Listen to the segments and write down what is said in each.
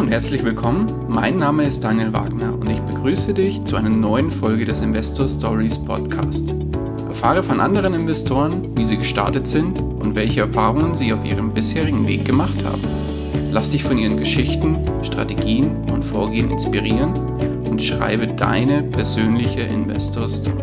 und herzlich willkommen. Mein Name ist Daniel Wagner und ich begrüße dich zu einer neuen Folge des Investor Stories Podcast. Erfahre von anderen Investoren, wie sie gestartet sind und welche Erfahrungen sie auf ihrem bisherigen Weg gemacht haben. Lass dich von ihren Geschichten, Strategien und Vorgehen inspirieren und schreibe deine persönliche Investor Story.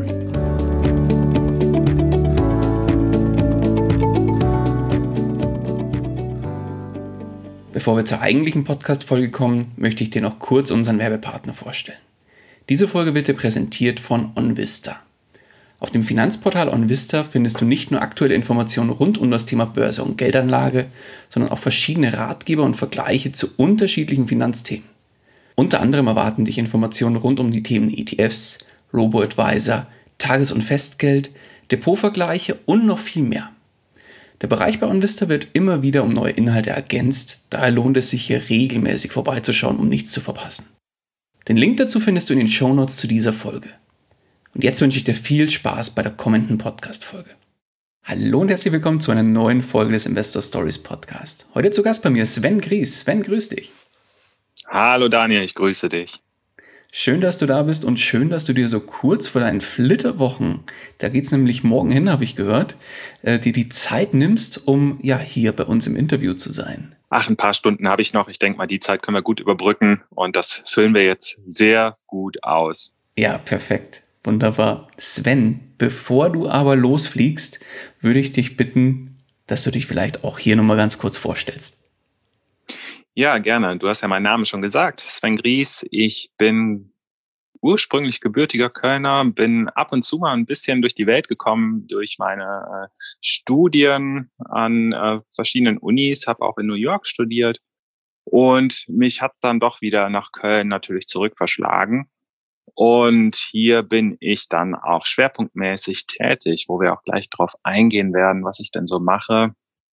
Bevor wir zur eigentlichen Podcast-Folge kommen, möchte ich dir noch kurz unseren Werbepartner vorstellen. Diese Folge wird dir präsentiert von OnVista. Auf dem Finanzportal OnVista findest du nicht nur aktuelle Informationen rund um das Thema Börse und Geldanlage, sondern auch verschiedene Ratgeber und Vergleiche zu unterschiedlichen Finanzthemen. Unter anderem erwarten dich Informationen rund um die Themen ETFs, Robo-Advisor, Tages- und Festgeld, Depotvergleiche und noch viel mehr. Der Bereich bei OnVista wird immer wieder um neue Inhalte ergänzt, daher lohnt es sich hier regelmäßig vorbeizuschauen, um nichts zu verpassen. Den Link dazu findest du in den Shownotes zu dieser Folge. Und jetzt wünsche ich dir viel Spaß bei der kommenden Podcast-Folge. Hallo und herzlich willkommen zu einer neuen Folge des Investor Stories Podcast. Heute zu Gast bei mir Sven Gries. Sven, grüß dich. Hallo Daniel, ich grüße dich. Schön, dass du da bist und schön, dass du dir so kurz vor deinen Flitterwochen, da geht es nämlich morgen hin, habe ich gehört, dir die Zeit nimmst, um ja hier bei uns im Interview zu sein. Ein paar Stunden habe ich noch. Ich denke mal, die Zeit können wir gut überbrücken und das füllen wir jetzt sehr gut aus. Ja, perfekt. Wunderbar. Sven, bevor du aber losfliegst, würde ich dich bitten, dass du dich vielleicht auch hier nochmal ganz kurz vorstellst. Ja, gerne. Du hast ja meinen Namen schon gesagt. Sven Gries. Ich bin ursprünglich gebürtiger Kölner, bin ab und zu mal ein bisschen durch die Welt gekommen durch meine Studien an verschiedenen Unis, habe auch in New York studiert und mich hat es dann doch wieder nach Köln natürlich zurück verschlagen. Und hier bin ich dann auch schwerpunktmäßig tätig, wo wir auch gleich drauf eingehen werden, was ich denn so mache.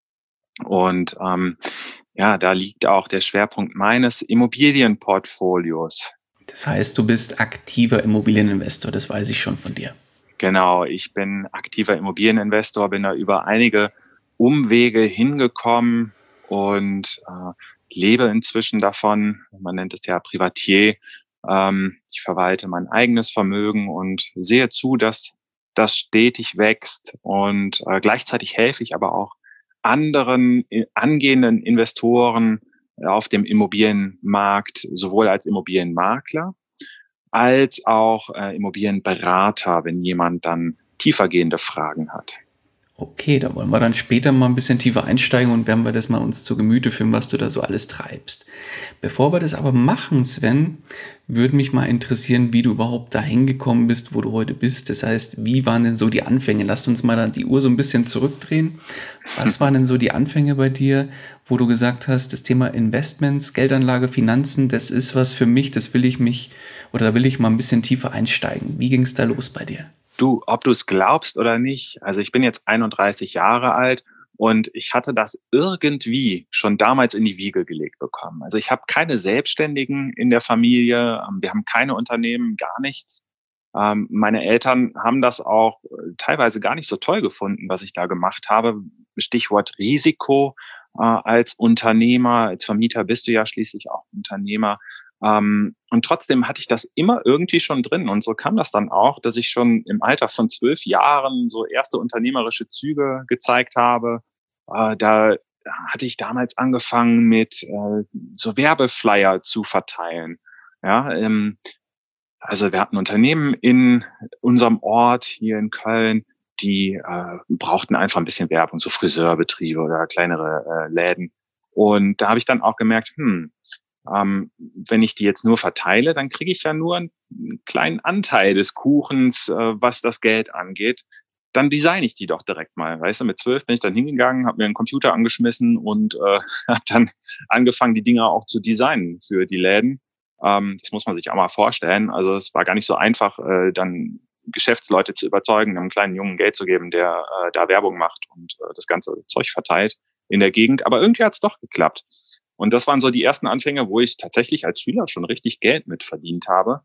Und da liegt auch der Schwerpunkt meines Immobilienportfolios. Das heißt, du bist aktiver Immobilieninvestor, das weiß ich schon von dir. Genau, ich bin aktiver Immobilieninvestor, bin da über einige Umwege hingekommen und lebe inzwischen davon. Man nennt es ja Privatier. Ich verwalte mein eigenes Vermögen und sehe zu, dass das stetig wächst und gleichzeitig helfe ich aber auch anderen angehenden Investoren auf dem Immobilienmarkt, sowohl als Immobilienmakler als auch Immobilienberater, wenn jemand dann tiefergehende Fragen hat. Okay, da wollen wir dann später mal ein bisschen tiefer einsteigen und werden wir das mal uns zu Gemüte führen, was du da so alles treibst. Bevor wir das aber machen, Sven, würde mich mal interessieren, wie du überhaupt dahin gekommen bist, wo du heute bist. Das heißt, wie waren denn so die Anfänge? Lass uns mal dann die Uhr so ein bisschen zurückdrehen. Was waren denn so die Anfänge bei dir, wo du gesagt hast, das Thema Investments, Geldanlage, Finanzen, das ist was für mich, da will ich mal ein bisschen tiefer einsteigen. Wie ging es da los bei dir? Du, ob du es glaubst oder nicht, also ich bin jetzt 31 Jahre alt und ich hatte das irgendwie schon damals in die Wiege gelegt bekommen. Also ich habe keine Selbstständigen in der Familie, wir haben keine Unternehmen, gar nichts. Meine Eltern haben das auch teilweise gar nicht so toll gefunden, was ich da gemacht habe. Stichwort Risiko. Als Unternehmer, als Vermieter bist du ja schließlich auch Unternehmer. Und trotzdem hatte ich das immer irgendwie schon drin. Und so kam das dann auch, dass ich schon im Alter von 12 Jahren so erste unternehmerische Züge gezeigt habe. Da hatte ich damals angefangen mit so Werbeflyer zu verteilen. Ja, also wir hatten Unternehmen in unserem Ort hier in Köln, die brauchten einfach ein bisschen Werbung, so Friseurbetriebe oder kleinere Läden. Und da habe ich dann auch gemerkt, wenn ich die jetzt nur verteile, dann kriege ich ja nur einen kleinen Anteil des Kuchens, was das Geld angeht. Dann designe ich die doch direkt mal. Weißt du, mit 12 bin ich dann hingegangen, habe mir einen Computer angeschmissen und habe dann angefangen, die Dinger auch zu designen für die Läden. Das muss man sich auch mal vorstellen. Also es war gar nicht so einfach, dann Geschäftsleute zu überzeugen, einem kleinen Jungen Geld zu geben, der da Werbung macht und das ganze Zeug verteilt in der Gegend. Aber irgendwie hat es doch geklappt. Und das waren so die ersten Anfänge, wo ich tatsächlich als Schüler schon richtig Geld mit verdient habe.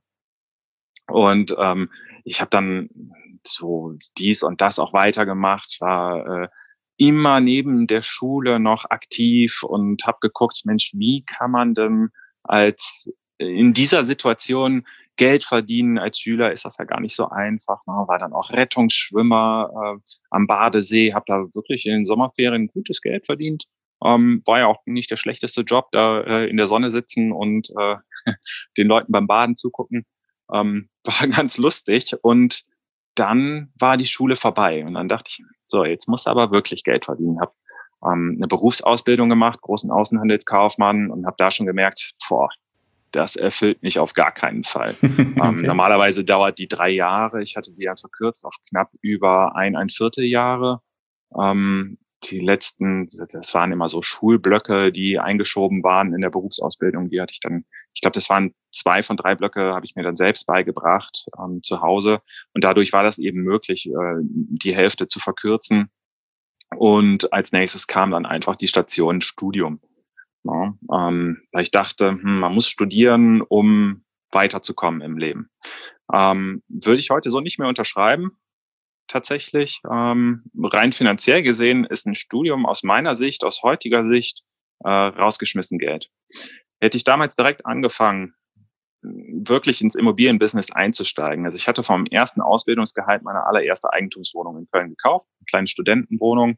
Und ich habe dann so dies und das auch weitergemacht, war immer neben der Schule noch aktiv und habe geguckt, Mensch, wie kann man denn als in dieser Situation Geld verdienen als Schüler ist das ja gar nicht so einfach. Ne? War dann auch Rettungsschwimmer am Badesee, habe da wirklich in den Sommerferien gutes Geld verdient. War ja auch nicht der schlechteste Job, da in der Sonne sitzen und den Leuten beim Baden zugucken. War ganz lustig. Und dann war die Schule vorbei. Und dann dachte ich, so, jetzt musst du aber wirklich Geld verdienen. Habe eine Berufsausbildung gemacht, großen Außenhandelskaufmann, und habe da schon gemerkt, boah, das erfüllt mich auf gar keinen Fall. Okay. Normalerweise dauert die 3 Jahre. Ich hatte die ja verkürzt auf knapp über ein Vierteljahre. Die letzten, das waren immer so Schulblöcke, die eingeschoben waren in der Berufsausbildung. Die hatte ich dann, ich glaube, das waren 2 von 3 Blöcke, habe ich mir dann selbst beigebracht zu Hause. Und dadurch war das eben möglich, die Hälfte zu verkürzen. Und als nächstes kam dann einfach die Station Studium. Ja, weil ich dachte, man muss studieren, um weiterzukommen im Leben. Würde ich heute so nicht mehr unterschreiben. Tatsächlich, rein finanziell gesehen ist ein Studium aus meiner Sicht, aus heutiger Sicht, rausgeschmissen Geld. Hätte ich damals direkt angefangen, wirklich ins Immobilienbusiness einzusteigen. Also ich hatte vom ersten Ausbildungsgehalt meine allererste Eigentumswohnung in Köln gekauft, eine kleine Studentenwohnung.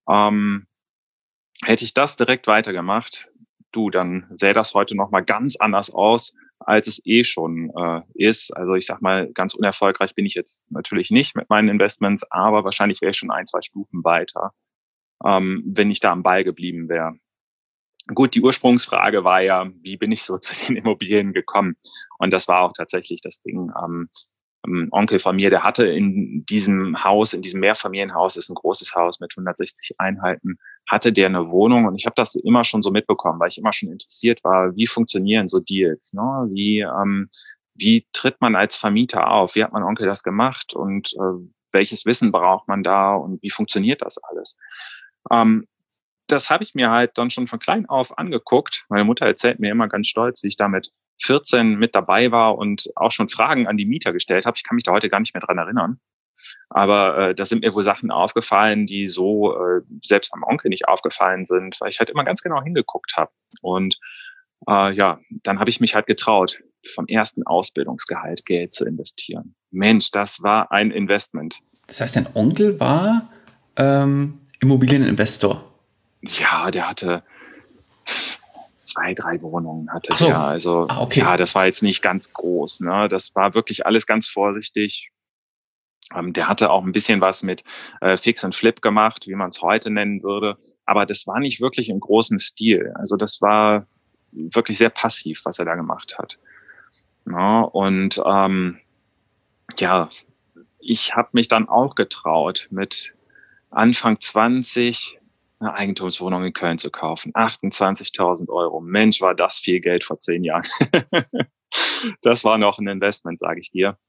Hätte ich das direkt weitergemacht, dann sähe das heute nochmal ganz anders aus, als es schon ist. Also ich sag mal, ganz unerfolgreich bin ich jetzt natürlich nicht mit meinen Investments, aber wahrscheinlich wäre ich schon 1, 2 Stufen weiter, wenn ich da am Ball geblieben wäre. Gut, die Ursprungsfrage war ja, wie bin ich so zu den Immobilien gekommen? Und das war auch tatsächlich das Ding. Ein Onkel von mir, der hatte in diesem Haus, in diesem Mehrfamilienhaus, ist ein großes Haus mit 160 Einheiten, hatte der eine Wohnung, und ich habe das immer schon so mitbekommen, weil ich immer schon interessiert war, wie funktionieren so Deals, ne? Wie tritt man als Vermieter auf? Wie hat mein Onkel das gemacht, und welches Wissen braucht man da, und wie funktioniert das alles? Das habe ich mir halt dann schon von klein auf angeguckt. Meine Mutter erzählt mir immer ganz stolz, wie ich da mit 14 mit dabei war und auch schon Fragen an die Mieter gestellt habe. Ich kann mich da heute gar nicht mehr dran erinnern. Aber da sind mir wohl Sachen aufgefallen, die so selbst meinem Onkel nicht aufgefallen sind, weil ich halt immer ganz genau hingeguckt habe. Und dann habe ich mich halt getraut, vom ersten Ausbildungsgehalt Geld zu investieren. Mensch, das war ein Investment. Das heißt, dein Onkel war Immobilieninvestor. Ja, der hatte 2, 3 Wohnungen hatte Ach so. der. Also Okay. ja, das war jetzt nicht ganz groß. Ne? Das war wirklich alles ganz vorsichtig. Der hatte auch ein bisschen was mit Fix and Flip gemacht, wie man es heute nennen würde. Aber das war nicht wirklich im großen Stil. Also das war wirklich sehr passiv, was er da gemacht hat. Ja, und ich habe mich dann auch getraut, mit Anfang 20 eine Eigentumswohnung in Köln zu kaufen. 28.000 Euro. Mensch, war das viel Geld vor 10 Jahren. Das war noch ein Investment, sage ich dir.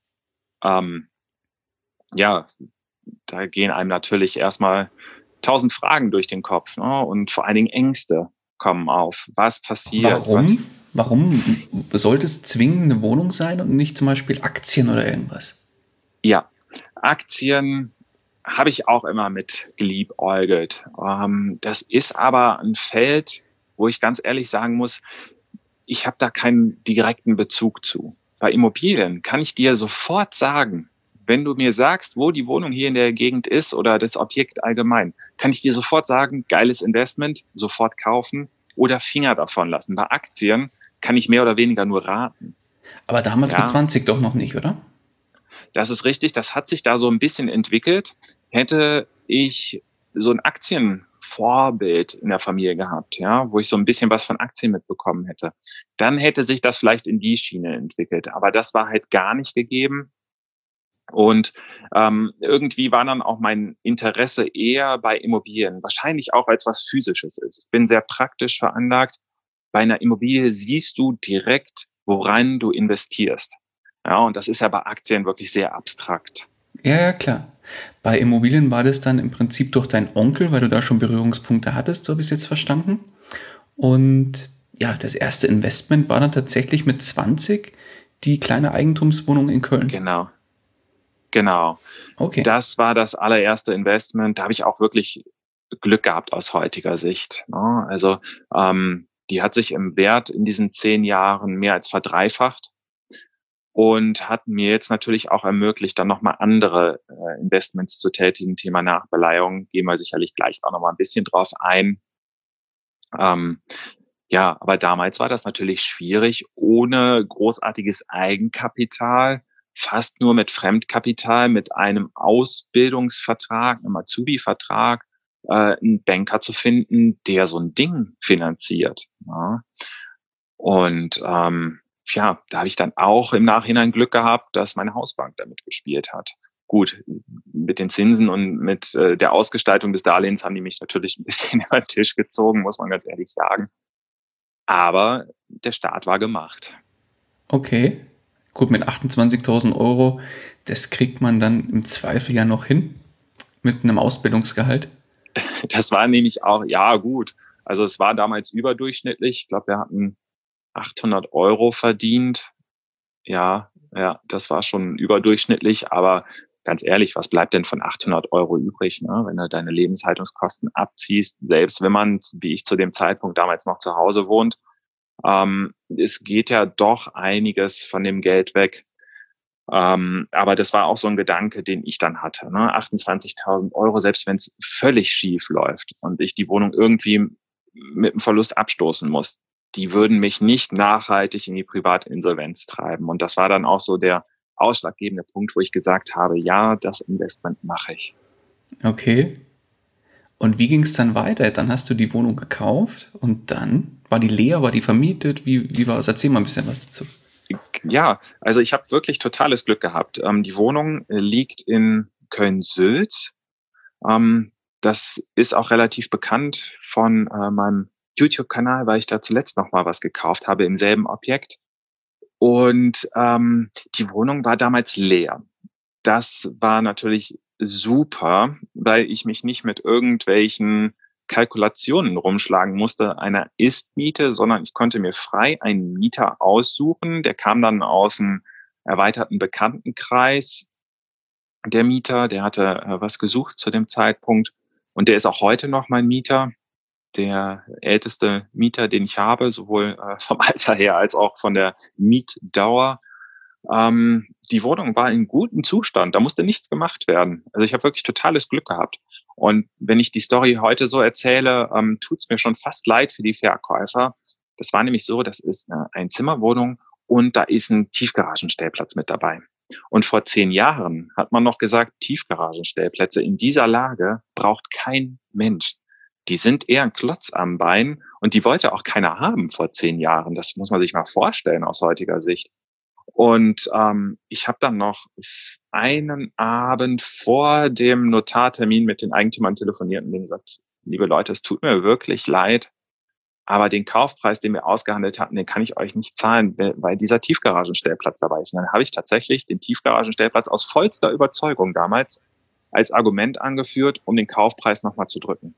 Da gehen einem natürlich erstmal 1000 Fragen durch den Kopf, ne? Und vor allen Dingen Ängste kommen auf. Was passiert? Warum? Warum sollte es zwingend eine Wohnung sein und nicht zum Beispiel Aktien oder irgendwas? Ja, Aktien habe ich auch immer mit geliebäugelt. Das ist aber ein Feld, wo ich ganz ehrlich sagen muss, ich habe da keinen direkten Bezug zu. Bei Immobilien kann ich dir sofort sagen, wenn du mir sagst, wo die Wohnung hier in der Gegend ist oder das Objekt allgemein, kann ich dir sofort sagen, geiles Investment, sofort kaufen oder Finger davon lassen. Bei Aktien kann ich mehr oder weniger nur raten. Aber damals mit Ja, 20 doch noch nicht, oder? das ist richtig. Das hat sich da so ein bisschen entwickelt. Hätte ich so ein Aktienvorbild in der Familie gehabt, ja, wo ich so ein bisschen was von Aktien mitbekommen hätte, dann hätte sich das vielleicht in die Schiene entwickelt. Aber das war halt gar nicht gegeben. Und irgendwie war dann auch mein Interesse eher bei Immobilien, wahrscheinlich auch, weil es was Physisches ist. Ich bin sehr praktisch veranlagt. Bei einer Immobilie siehst du direkt, woran du investierst. Ja, und das ist ja bei Aktien wirklich sehr abstrakt. Ja, ja, klar. Bei Immobilien war das dann im Prinzip durch deinen Onkel, weil du da schon Berührungspunkte hattest, so habe ich es jetzt verstanden. Und ja, das erste Investment war dann tatsächlich mit 20 die kleine Eigentumswohnung in Köln. Genau. Okay. Das war das allererste Investment. Da habe ich auch wirklich Glück gehabt aus heutiger Sicht. Ne? Also Die hat sich im Wert in diesen 10 Jahren mehr als verdreifacht und hat mir jetzt natürlich auch ermöglicht, dann nochmal andere Investments zu tätigen. Thema Nachbeleihung, gehen wir sicherlich gleich auch nochmal ein bisschen drauf ein. Ja, aber damals war das natürlich schwierig, ohne großartiges Eigenkapital, fast nur mit Fremdkapital, mit einem Ausbildungsvertrag, einem Azubi-Vertrag, 'n Banker zu finden, der so ein Ding finanziert, ja. Und, ja, da habe ich dann auch im Nachhinein Glück gehabt, dass meine Hausbank damit gespielt hat. Gut, mit den Zinsen und mit, der Ausgestaltung des Darlehens haben die mich natürlich ein bisschen über den Tisch gezogen, muss man ganz ehrlich sagen. Aber der Start war gemacht. Okay. Gut, mit 28.000 Euro, das kriegt man dann im Zweifel ja noch hin mit einem Ausbildungsgehalt. Das war nämlich auch, ja, gut. Also, es war damals überdurchschnittlich. Ich glaube, wir hatten 800 € verdient. Ja, ja, das war schon überdurchschnittlich, aber ganz ehrlich, was bleibt denn von 800 € übrig, ne, wenn du deine Lebenshaltungskosten abziehst, selbst wenn man, wie ich zu dem Zeitpunkt damals noch zu Hause wohnt. Es geht ja doch einiges von dem Geld weg. Aber das war auch so ein Gedanke, den ich dann hatte, ne? 28.000 €, selbst wenn es völlig schief läuft und ich die Wohnung irgendwie mit 'm Verlust abstoßen muss, die würden mich nicht nachhaltig in die private Insolvenz treiben. Und das war dann auch so der ausschlaggebende Punkt, wo ich gesagt habe: „Ja, das Investment mache ich." Okay. Und wie ging es dann weiter? Dann hast du die Wohnung gekauft und dann? War die leer, war die vermietet? Wie war es? Erzähl mal ein bisschen was dazu. Ja, also ich habe wirklich totales Glück gehabt. Die Wohnung liegt in Köln-Sülz. Das ist auch relativ bekannt von meinem YouTube-Kanal, weil ich da zuletzt noch mal was gekauft habe im selben Objekt. Und die Wohnung war damals leer. Das war natürlich super, weil ich mich nicht mit irgendwelchen Kalkulationen rumschlagen musste einer Ist-Miete, sondern ich konnte mir frei einen Mieter aussuchen. Der kam dann aus einem erweiterten Bekanntenkreis. Der Mieter, der hatte was gesucht zu dem Zeitpunkt und der ist auch heute noch mein Mieter, der älteste Mieter, den ich habe, sowohl vom Alter her als auch von der Mietdauer. Die Wohnung war in gutem Zustand, da musste nichts gemacht werden. Also ich habe wirklich totales Glück gehabt. Und wenn ich die Story heute so erzähle, tut es mir schon fast leid für die Verkäufer. Das war nämlich so, das ist eine Einzimmerwohnung und da ist ein Tiefgaragenstellplatz mit dabei. Und vor 10 Jahren hat man noch gesagt, Tiefgaragenstellplätze in dieser Lage braucht kein Mensch. Die sind eher ein Klotz am Bein und die wollte auch keiner haben vor 10 Jahren. Das muss man sich mal vorstellen aus heutiger Sicht. Und ich habe dann noch einen Abend vor dem Notartermin mit den Eigentümern telefoniert und denen gesagt: „Liebe Leute, es tut mir wirklich leid, aber den Kaufpreis, den wir ausgehandelt hatten, den kann ich euch nicht zahlen, weil dieser Tiefgaragenstellplatz dabei ist." Und dann habe ich tatsächlich den Tiefgaragenstellplatz aus vollster Überzeugung damals als Argument angeführt, um den Kaufpreis noch mal zu drücken.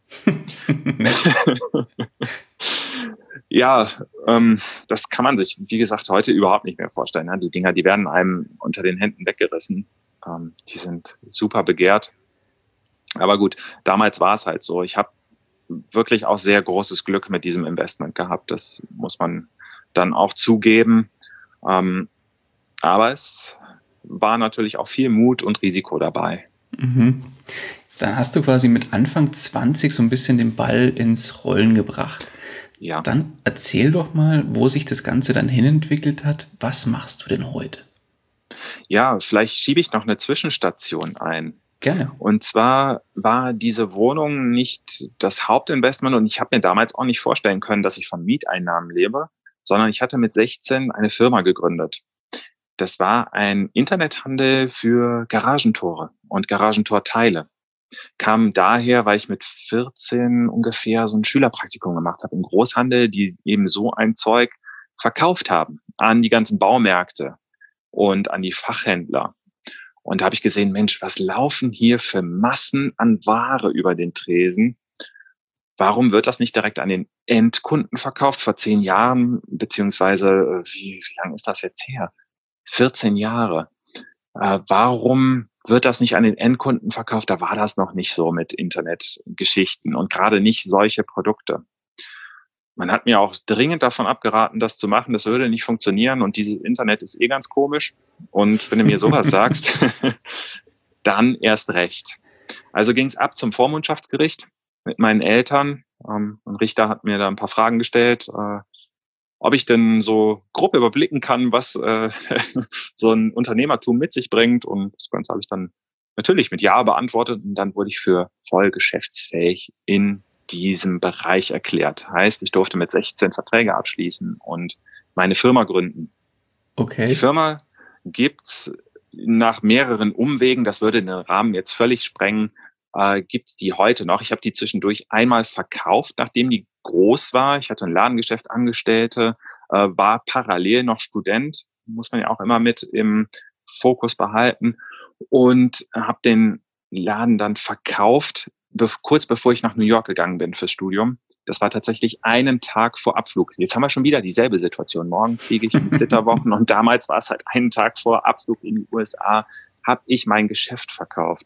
Ja, das kann man sich, wie gesagt, heute überhaupt nicht mehr vorstellen, ne? Die Dinger, die werden einem unter den Händen weggerissen. Die sind super begehrt. Aber gut, damals war es halt so. Ich habe wirklich auch sehr großes Glück mit diesem Investment gehabt. Das muss man dann auch zugeben. Ähm, aber es war natürlich auch viel Mut und Risiko dabei. Mhm. Dann hast du quasi mit Anfang 20 so ein bisschen den Ball ins Rollen gebracht. Ja. Dann erzähl doch mal, wo sich das Ganze dann hinentwickelt hat. Was machst du denn heute? Ja, vielleicht schiebe ich noch eine Zwischenstation ein. Gerne. Und zwar war diese Wohnung nicht das Hauptinvestment und ich habe mir damals auch nicht vorstellen können, dass ich von Mieteinnahmen lebe, sondern ich hatte mit 16 eine Firma gegründet. Das war ein Internethandel für Garagentore und Garagentorteile. Kam daher, weil ich mit 14 ungefähr so ein Schülerpraktikum gemacht habe im Großhandel, die eben so ein Zeug verkauft haben an die ganzen Baumärkte und an die Fachhändler. Und da habe ich gesehen, Mensch, was laufen hier für Massen an Ware über den Tresen? Warum wird das nicht direkt an den Endkunden verkauft? Vor 10 Jahren, beziehungsweise wie lange ist das jetzt her? 14 Jahre. Warum wird das nicht an den Endkunden verkauft? Da war das noch nicht so mit Internetgeschichten und gerade nicht solche Produkte. Man hat mir auch dringend davon abgeraten, das zu machen. Das würde nicht funktionieren und dieses Internet ist ganz komisch. Und wenn du mir sowas sagst, dann erst recht. Also ging es ab zum Vormundschaftsgericht mit meinen Eltern. Ein Richter hat mir da ein paar Fragen gestellt, ob ich denn so grob überblicken kann, was so ein Unternehmertum mit sich bringt. Und das Ganze habe ich dann natürlich mit Ja beantwortet. Und dann wurde ich für voll geschäftsfähig in diesem Bereich erklärt. Heißt, ich durfte mit 16 Verträge abschließen und meine Firma gründen. Okay. Die Firma gibt's nach mehreren Umwegen, das würde den Rahmen jetzt völlig sprengen, gibt's die heute noch. Ich habe die zwischendurch einmal verkauft, nachdem die groß war. Ich hatte ein Ladengeschäft, Angestellte, war parallel noch Student, muss man ja auch immer mit im Fokus behalten, und habe den Laden dann verkauft, kurz bevor ich nach New York gegangen bin fürs Studium. Das war tatsächlich einen Tag vor Abflug. Jetzt haben wir schon wieder dieselbe Situation. Morgen fliege ich in Flitterwochen und damals war es halt einen Tag vor Abflug in die USA, habe ich mein Geschäft verkauft.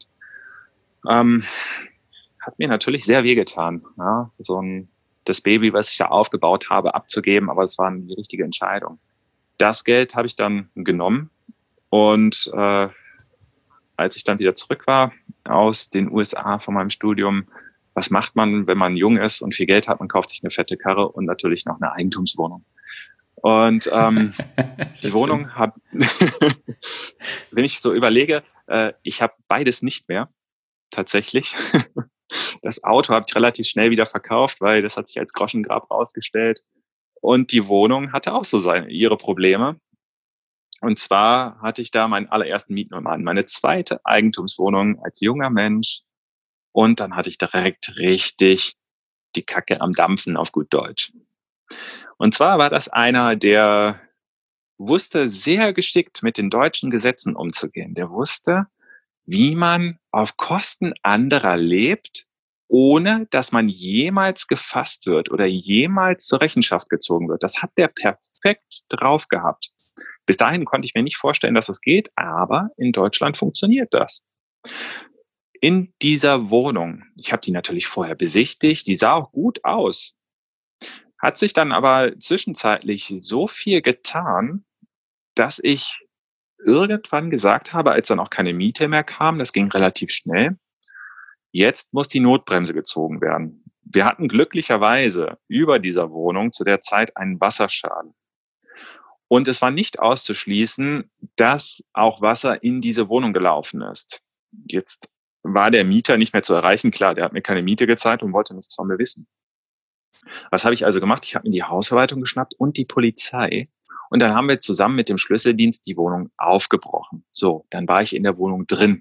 Hat mir natürlich sehr wehgetan, ja, das Baby, was ich da aufgebaut habe, abzugeben, aber es war die richtige Entscheidung. Das Geld habe ich dann genommen und als ich dann wieder zurück war aus den USA von meinem Studium, was macht man, wenn man jung ist und viel Geld hat? Man kauft sich eine fette Karre und natürlich noch eine Eigentumswohnung. Und die Wohnung habe, wenn ich so überlege, ich habe beides nicht mehr, tatsächlich. Das Auto habe ich relativ schnell wieder verkauft, weil das hat sich als Groschengrab rausgestellt. Und die Wohnung hatte auch so ihre Probleme. Und zwar hatte ich da meinen allerersten Mietnomaden, meine zweite Eigentumswohnung als junger Mensch. Und dann hatte ich direkt richtig die Kacke am Dampfen, auf gut Deutsch. Und zwar war das einer, der wusste sehr geschickt mit den deutschen Gesetzen umzugehen. Der wusste, wie man auf Kosten anderer lebt, ohne dass man jemals gefasst wird oder jemals zur Rechenschaft gezogen wird. Das hat der perfekt drauf gehabt. Bis dahin konnte ich mir nicht vorstellen, dass es geht, aber in Deutschland funktioniert das. In dieser Wohnung, ich habe die natürlich vorher besichtigt, die sah auch gut aus, hat sich dann aber zwischenzeitlich so viel getan, dass ich irgendwann gesagt habe, als dann auch keine Miete mehr kam, das ging relativ schnell, jetzt muss die Notbremse gezogen werden. Wir hatten glücklicherweise über dieser Wohnung zu der Zeit einen Wasserschaden. Und es war nicht auszuschließen, dass auch Wasser in diese Wohnung gelaufen ist. Jetzt war der Mieter nicht mehr zu erreichen. Klar, der hat mir keine Miete gezahlt und wollte nichts von mir wissen. Was habe ich also gemacht? Ich habe mir die Hausverwaltung geschnappt und die Polizei. Und dann haben wir zusammen mit dem Schlüsseldienst die Wohnung aufgebrochen. So, dann war ich in der Wohnung drin.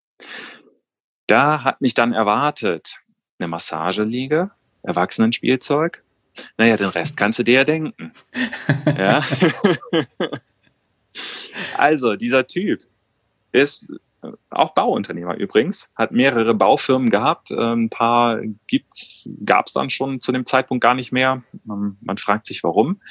Da hat mich dann erwartet eine Massageliege, Erwachsenenspielzeug. Naja, den Rest kannst du dir ja denken. Ja. Also, dieser Typ ist auch Bauunternehmer übrigens, hat mehrere Baufirmen gehabt. Ein paar gab es dann schon zu dem Zeitpunkt gar nicht mehr. Man fragt sich, warum.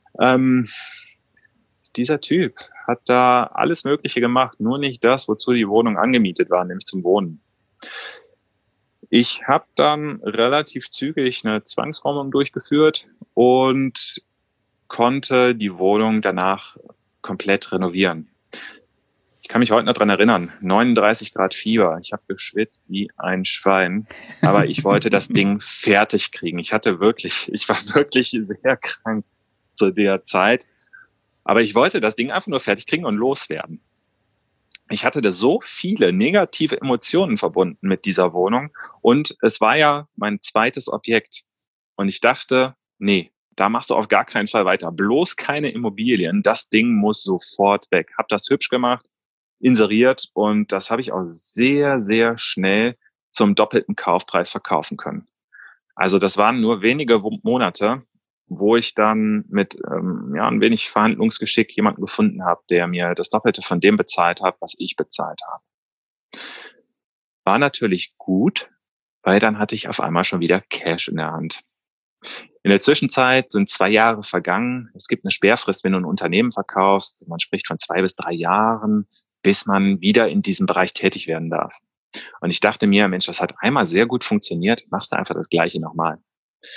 Dieser Typ hat da alles Mögliche gemacht, nur nicht das, wozu die Wohnung angemietet war, nämlich zum Wohnen. Ich habe dann relativ zügig eine Zwangsräumung durchgeführt und konnte die Wohnung danach komplett renovieren. Ich kann mich heute noch dran erinnern, 39 Grad Fieber. Ich habe geschwitzt wie ein Schwein, aber ich wollte das Ding fertig kriegen. Ich war wirklich sehr krank zu der Zeit, aber ich wollte das Ding einfach nur fertig kriegen und loswerden. Ich hatte da so viele negative Emotionen verbunden mit dieser Wohnung und es war ja mein zweites Objekt. Und ich dachte, nee, da machst du auf gar keinen Fall weiter. Bloß keine Immobilien. Das Ding muss sofort weg. Hab das hübsch gemacht, inseriert und das habe ich auch sehr, sehr schnell zum doppelten Kaufpreis verkaufen können. Also das waren nur wenige Monate, wo ich dann mit ein wenig Verhandlungsgeschick jemanden gefunden habe, der mir das Doppelte von dem bezahlt hat, was ich bezahlt habe. War natürlich gut, weil dann hatte ich auf einmal schon wieder Cash in der Hand. In der Zwischenzeit sind 2 Jahre vergangen. Es gibt eine Sperrfrist, wenn du ein Unternehmen verkaufst. Man spricht von 2 bis 3 Jahren, bis man wieder in diesem Bereich tätig werden darf. Und ich dachte mir, Mensch, das hat einmal sehr gut funktioniert, machst du einfach das Gleiche nochmal.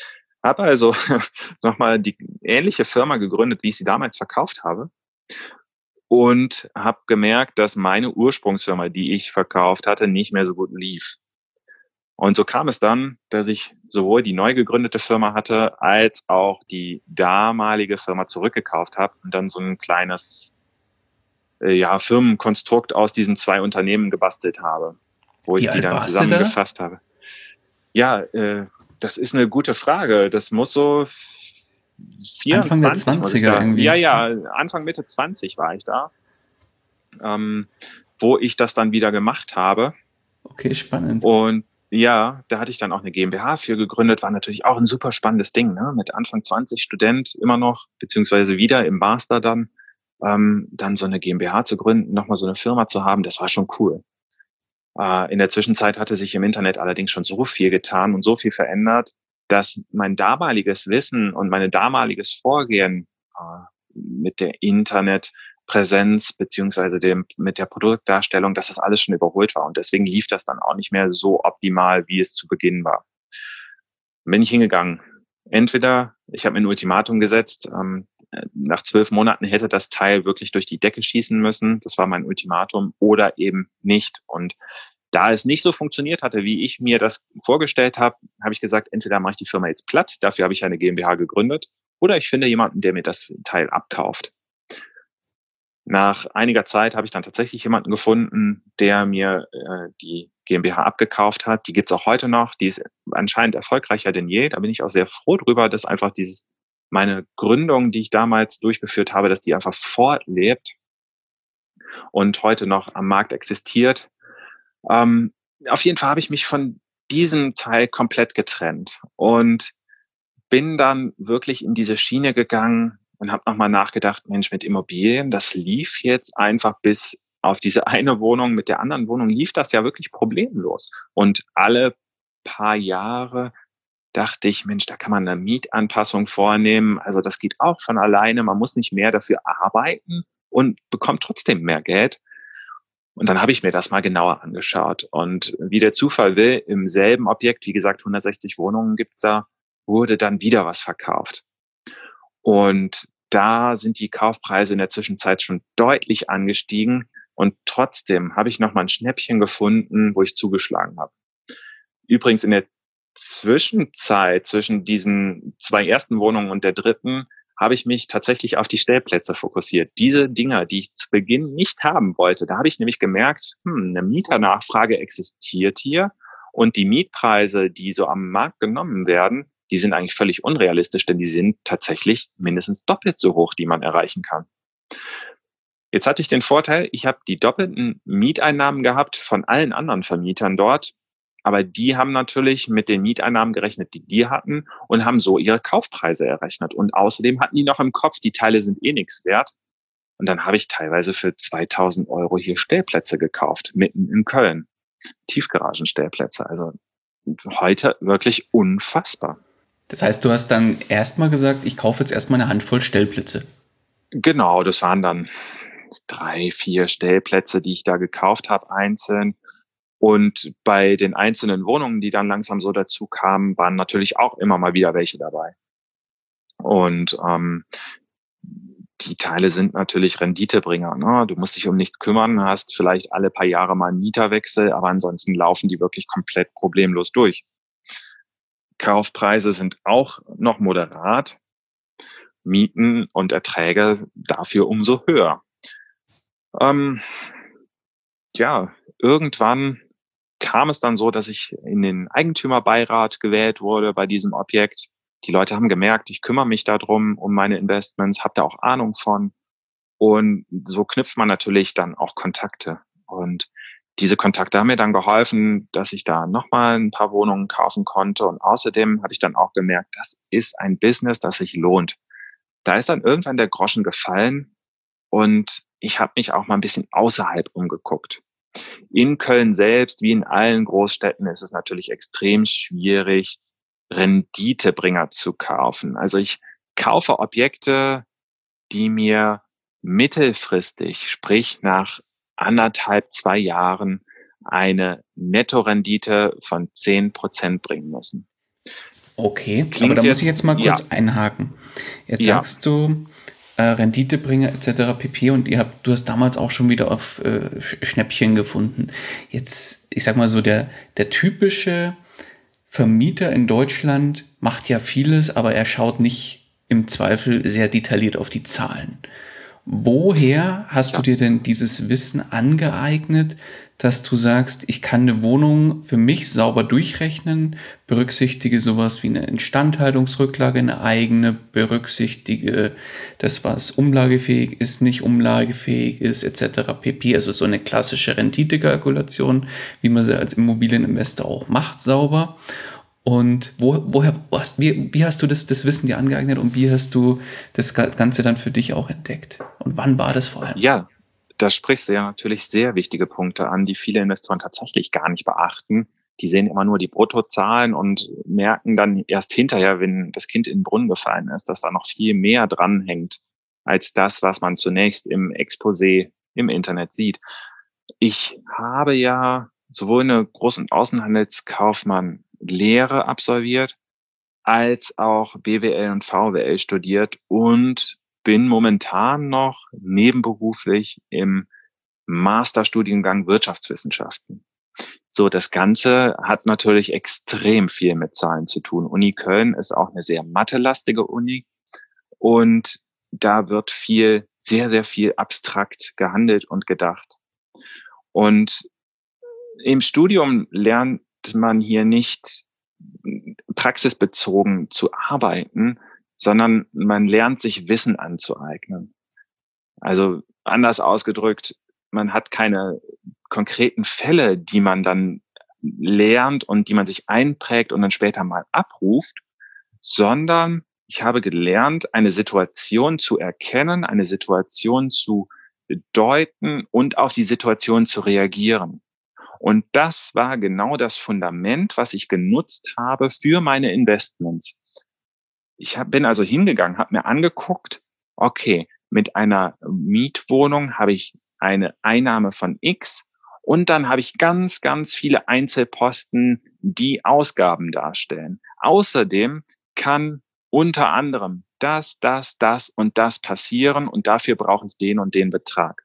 habe also nochmal die ähnliche Firma gegründet, wie ich sie damals verkauft habe. Und habe gemerkt, dass meine Ursprungsfirma, die ich verkauft hatte, nicht mehr so gut lief. Und so kam es dann, dass ich sowohl die neu gegründete Firma hatte, als auch die damalige Firma zurückgekauft habe und dann so ein kleines Firmenkonstrukt aus diesen 2 Unternehmen gebastelt habe, wo Wie ich die alt dann warst du da? zusammengefasst habe. Ja, das ist eine gute Frage. Das muss so Anfang der 24 muss ich 20er da. irgendwie. Ja, Anfang Mitte 20 war ich da, wo ich das dann wieder gemacht habe. Okay, spannend. Und ja, da hatte ich dann auch eine GmbH für gegründet, war natürlich auch ein super spannendes Ding, ne? Mit Anfang 20 Student immer noch, beziehungsweise wieder im Master dann so eine GmbH zu gründen, nochmal so eine Firma zu haben, das war schon cool. In der Zwischenzeit hatte sich im Internet allerdings schon so viel getan und so viel verändert, dass mein damaliges Wissen und mein damaliges Vorgehen mit der Internetpräsenz beziehungsweise mit der Produktdarstellung, dass das alles schon überholt war. Und deswegen lief das dann auch nicht mehr so optimal, wie es zu Beginn war. Bin ich hingegangen. Entweder ich habe mir ein Ultimatum gesetzt, nach 12 Monaten hätte das Teil wirklich durch die Decke schießen müssen. Das war mein Ultimatum oder eben nicht. Und da es nicht so funktioniert hatte, wie ich mir das vorgestellt habe, habe ich gesagt, entweder mache ich die Firma jetzt platt, dafür habe ich eine GmbH gegründet, oder ich finde jemanden, der mir das Teil abkauft. Nach einiger Zeit habe ich dann tatsächlich jemanden gefunden, der mir die GmbH abgekauft hat. Die gibt's auch heute noch. Die ist anscheinend erfolgreicher denn je. Da bin ich auch sehr froh drüber, dass einfach meine Gründung, die ich damals durchgeführt habe, dass die einfach fortlebt und heute noch am Markt existiert. Auf jeden Fall habe ich mich von diesem Teil komplett getrennt und bin dann wirklich in diese Schiene gegangen und habe nochmal nachgedacht, Mensch, mit Immobilien, das lief jetzt einfach bis auf diese eine Wohnung. Mit der anderen Wohnung lief das ja wirklich problemlos. Und alle paar Jahre dachte ich, Mensch, da kann man eine Mietanpassung vornehmen. Also das geht auch von alleine. Man muss nicht mehr dafür arbeiten und bekommt trotzdem mehr Geld. Und dann habe ich mir das mal genauer angeschaut. Und wie der Zufall will, im selben Objekt, wie gesagt, 160 Wohnungen gibt's da, wurde dann wieder was verkauft. Und da sind die Kaufpreise in der Zwischenzeit schon deutlich angestiegen. Und trotzdem habe ich noch mal ein Schnäppchen gefunden, wo ich zugeschlagen habe. Übrigens in der Zwischenzeit zwischen diesen 2 ersten Wohnungen und der dritten habe ich mich tatsächlich auf die Stellplätze fokussiert. Diese Dinger, die ich zu Beginn nicht haben wollte, da habe ich nämlich gemerkt, eine Mieternachfrage existiert hier und die Mietpreise, die so am Markt genommen werden, die sind eigentlich völlig unrealistisch, denn die sind tatsächlich mindestens doppelt so hoch, die man erreichen kann. Jetzt hatte ich den Vorteil, ich habe die doppelten Mieteinnahmen gehabt von allen anderen Vermietern dort, aber die haben natürlich mit den Mieteinnahmen gerechnet, die die hatten und haben so ihre Kaufpreise errechnet. Und außerdem hatten die noch im Kopf, die Teile sind eh nichts wert. Und dann habe ich teilweise für 2.000 Euro hier Stellplätze gekauft, mitten in Köln. Tiefgaragenstellplätze. Also heute wirklich unfassbar. Das heißt, du hast dann erstmal gesagt, ich kaufe jetzt erstmal eine Handvoll Stellplätze. Genau, das waren dann 3, 4 Stellplätze, die ich da gekauft habe, einzeln. Und bei den einzelnen Wohnungen, die dann langsam so dazu kamen, waren natürlich auch immer mal wieder welche dabei. Und die Teile sind natürlich Renditebringer. Ne? Du musst dich um nichts kümmern, hast vielleicht alle paar Jahre mal einen Mieterwechsel, aber ansonsten laufen die wirklich komplett problemlos durch. Kaufpreise sind auch noch moderat, Mieten und Erträge dafür umso höher. Ja, irgendwann kam es dann so, dass ich in den Eigentümerbeirat gewählt wurde bei diesem Objekt. Die Leute haben gemerkt, ich kümmere mich darum, um meine Investments, habe da auch Ahnung von. Und so knüpft man natürlich dann auch Kontakte. Und diese Kontakte haben mir dann geholfen, dass ich da nochmal ein paar Wohnungen kaufen konnte. Und außerdem habe ich dann auch gemerkt, das ist ein Business, das sich lohnt. Da ist dann irgendwann der Groschen gefallen und ich habe mich auch mal ein bisschen außerhalb umgeguckt. In Köln selbst, wie in allen Großstädten, ist es natürlich extrem schwierig, Renditebringer zu kaufen. Also ich kaufe Objekte, die mir mittelfristig, sprich nach 1,5, 2 Jahren, eine Nettorendite von 10% bringen müssen. Okay, aber Klingt da muss ich jetzt, jetzt mal ja, kurz einhaken. Jetzt ja, sagst du, Renditebringer etc. pp. Und du hast damals auch schon wieder auf Schnäppchen gefunden. Jetzt, ich sag mal so, der typische Vermieter in Deutschland macht ja vieles, aber er schaut nicht im Zweifel sehr detailliert auf die Zahlen. Woher hast du ja. dir denn dieses Wissen angeeignet, dass du sagst, ich kann eine Wohnung für mich sauber durchrechnen, berücksichtige sowas wie eine Instandhaltungsrücklage, eine eigene, berücksichtige das, was umlagefähig ist, nicht umlagefähig ist, etc. pp. Also so eine klassische Renditekalkulation, wie man sie als Immobilieninvestor auch macht, sauber. Und wie hast du das Wissen dir angeeignet und wie hast du das Ganze dann für dich auch entdeckt? Und wann war das vor allem? Ja, da sprichst du ja natürlich sehr wichtige Punkte an, die viele Investoren tatsächlich gar nicht beachten. Die sehen immer nur die Bruttozahlen und merken dann erst hinterher, wenn das Kind in den Brunnen gefallen ist, dass da noch viel mehr dranhängt als das, was man zunächst im Exposé im Internet sieht. Ich habe ja sowohl eine Groß- und Außenhandelskaufmann-Lehre absolviert, als auch BWL und VWL studiert und bin momentan noch nebenberuflich im Masterstudiengang Wirtschaftswissenschaften. So, das Ganze hat natürlich extrem viel mit Zahlen zu tun. Uni Köln ist auch eine sehr mathelastige Uni und da wird sehr, sehr viel abstrakt gehandelt und gedacht. Und im Studium lernt man hier nicht praxisbezogen zu arbeiten, sondern man lernt sich Wissen anzueignen. Also anders ausgedrückt, man hat keine konkreten Fälle, die man dann lernt und die man sich einprägt und dann später mal abruft, sondern ich habe gelernt, eine Situation zu erkennen, eine Situation zu deuten und auf die Situation zu reagieren. Und das war genau das Fundament, was ich genutzt habe für meine Investments. Bin also hingegangen, habe mir angeguckt, okay, mit einer Mietwohnung habe ich eine Einnahme von X und dann habe ich ganz, ganz viele Einzelposten, die Ausgaben darstellen. Außerdem kann unter anderem das und das passieren und dafür brauche ich den und den Betrag.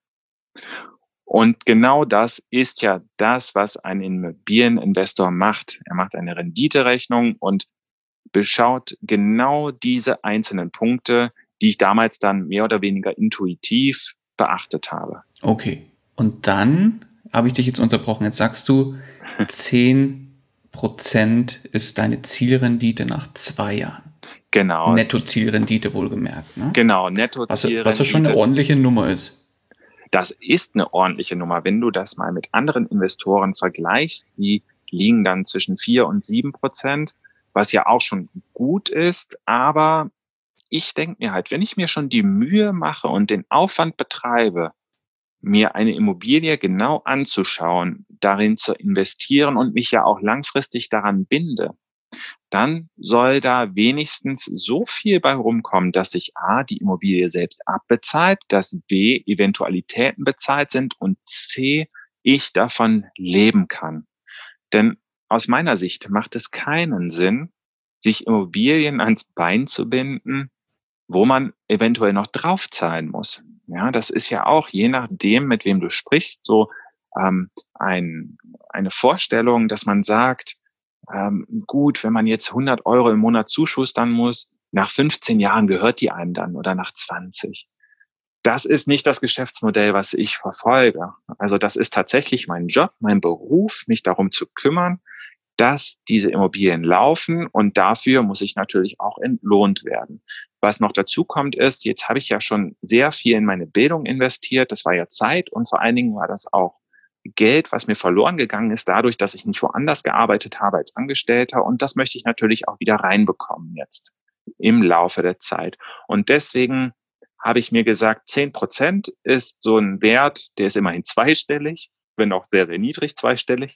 Und genau das ist ja das, was ein Immobilieninvestor macht. Er macht eine Renditerechnung und beschaut genau diese einzelnen Punkte, die ich damals dann mehr oder weniger intuitiv beachtet habe. Okay. Und dann habe ich dich jetzt unterbrochen. Jetzt sagst du, 10% ist deine Zielrendite nach 2 Jahren. Genau, Netto-Zielrendite wohlgemerkt, ne? genau, Was ja schon eine Nettozielrendite. ordentliche Nummer ist. Das ist eine ordentliche Nummer. Wenn du das mal mit anderen Investoren vergleichst, die liegen dann zwischen 4 und 7%, was ja auch schon gut ist. Aber ich denke mir halt, wenn ich mir schon die Mühe mache und den Aufwand betreibe, mir eine Immobilie genau anzuschauen, darin zu investieren und mich ja auch langfristig daran binde, dann soll da wenigstens so viel bei rumkommen, dass sich A, die Immobilie selbst abbezahlt, dass B, Eventualitäten bezahlt sind und C, ich davon leben kann. Denn aus meiner Sicht macht es keinen Sinn, sich Immobilien ans Bein zu binden, wo man eventuell noch draufzahlen muss. Ja, das ist ja auch je nachdem, mit wem du sprichst, so ähm, eine Vorstellung, dass man sagt, gut, wenn man jetzt 100 € im Monat zuschustern muss, nach 15 Jahren gehört die einem dann oder nach 20. Das ist nicht das Geschäftsmodell, was ich verfolge. Also das ist tatsächlich mein Job, mein Beruf, mich darum zu kümmern, dass diese Immobilien laufen und dafür muss ich natürlich auch entlohnt werden. Was noch dazu kommt ist, jetzt habe ich ja schon sehr viel in meine Bildung investiert. Das war ja Zeit und vor allen Dingen war das auch Geld, was mir verloren gegangen ist, dadurch, dass ich nicht woanders gearbeitet habe als Angestellter. Und das möchte ich natürlich auch wieder reinbekommen jetzt im Laufe der Zeit. Und deswegen habe ich mir gesagt, 10% ist so ein Wert, der ist immerhin zweistellig, wenn auch sehr, sehr niedrig zweistellig.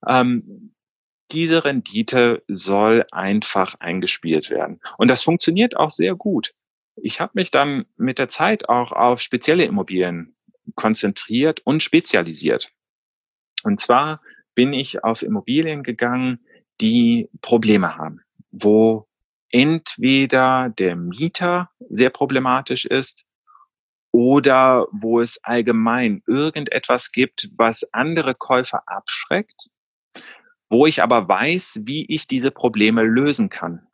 Diese Rendite soll einfach eingespielt werden. Und das funktioniert auch sehr gut. Ich habe mich dann mit der Zeit auch auf spezielle Immobilien konzentriert und spezialisiert. Und zwar bin ich auf Immobilien gegangen, die Probleme haben. wo entweder der Mieter sehr problematisch ist oder wo es allgemein irgendetwas gibt, was andere Käufer abschreckt, wo ich aber weiß, wie ich diese Probleme lösen kann.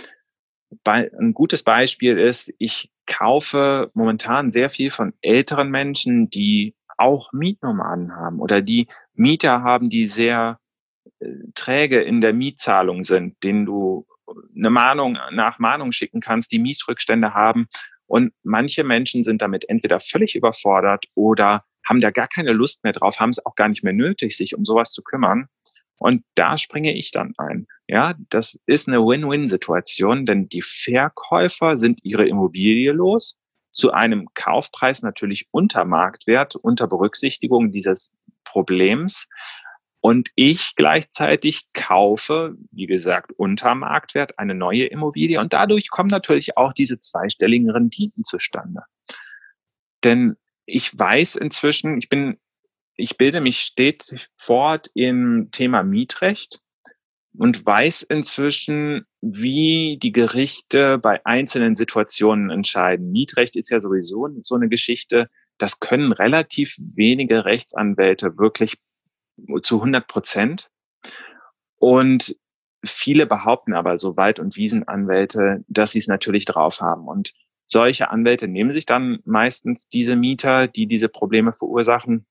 Ein gutes Beispiel ist, ich kaufe momentan sehr viel von älteren Menschen, die auch Mietnomaden haben oder die Mieter haben, die sehr träge in der Mietzahlung sind, denen du eine Mahnung nach Mahnung schicken kannst, die Mietrückstände haben. Und manche Menschen sind damit entweder völlig überfordert oder haben da gar keine Lust mehr drauf, haben es auch gar nicht mehr nötig, sich um sowas zu kümmern. Und da springe ich dann ein. Ja, das ist eine Win-Win-Situation, denn die Verkäufer sind ihre Immobilie los, zu einem Kaufpreis natürlich unter Marktwert, unter Berücksichtigung dieses Problems. Und ich gleichzeitig kaufe, wie gesagt, unter Marktwert eine neue Immobilie. Und dadurch kommen natürlich auch diese zweistelligen Renditen zustande. Denn ich weiß inzwischen, ich bilde mich stets fort im Thema Mietrecht und weiß inzwischen, wie die Gerichte bei einzelnen Situationen entscheiden. Mietrecht ist ja sowieso so eine Geschichte, das können relativ wenige Rechtsanwälte wirklich zu 100%. Und viele behaupten aber, so Wald- und Wiesenanwälte, dass sie es natürlich drauf haben. Und solche Anwälte nehmen sich dann meistens diese Mieter, die diese Probleme verursachen.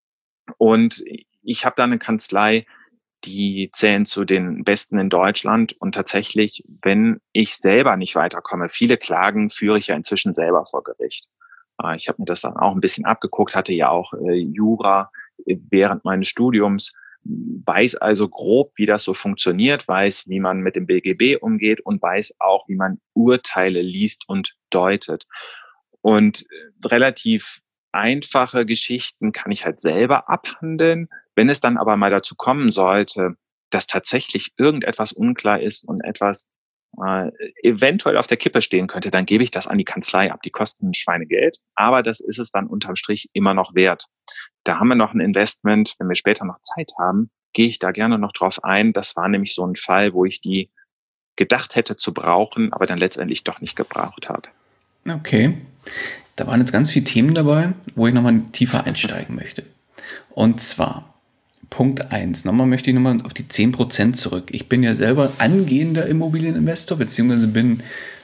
Und ich habe da eine Kanzlei, die zählen zu den besten in Deutschland. Und tatsächlich, wenn ich selber nicht weiterkomme, viele Klagen führe ich ja inzwischen selber vor Gericht. Ich habe mir das dann auch ein bisschen abgeguckt, hatte ja auch Jura während meines Studiums, weiß also grob, wie das so funktioniert, weiß, wie man mit dem BGB umgeht und weiß auch, wie man Urteile liest und deutet. Und relativ einfache Geschichten kann ich halt selber abhandeln. Wenn es dann aber mal dazu kommen sollte, dass tatsächlich irgendetwas unklar ist und etwas eventuell auf der Kippe stehen könnte, dann gebe ich das an die Kanzlei ab. Die kosten ein Schweinegeld, aber das ist es dann unterm Strich immer noch wert. Da haben wir noch ein Investment. Wenn wir später noch Zeit haben, gehe ich da gerne noch drauf ein. Das war nämlich so ein Fall, wo ich die gedacht hätte zu brauchen, aber dann letztendlich doch nicht gebraucht habe. Okay, da waren jetzt ganz viele Themen dabei, wo ich nochmal tiefer einsteigen möchte. Und zwar Punkt 1. Nochmal möchte ich nochmal auf die 10% zurück. Ich bin ja selber angehender Immobilieninvestor, beziehungsweise bin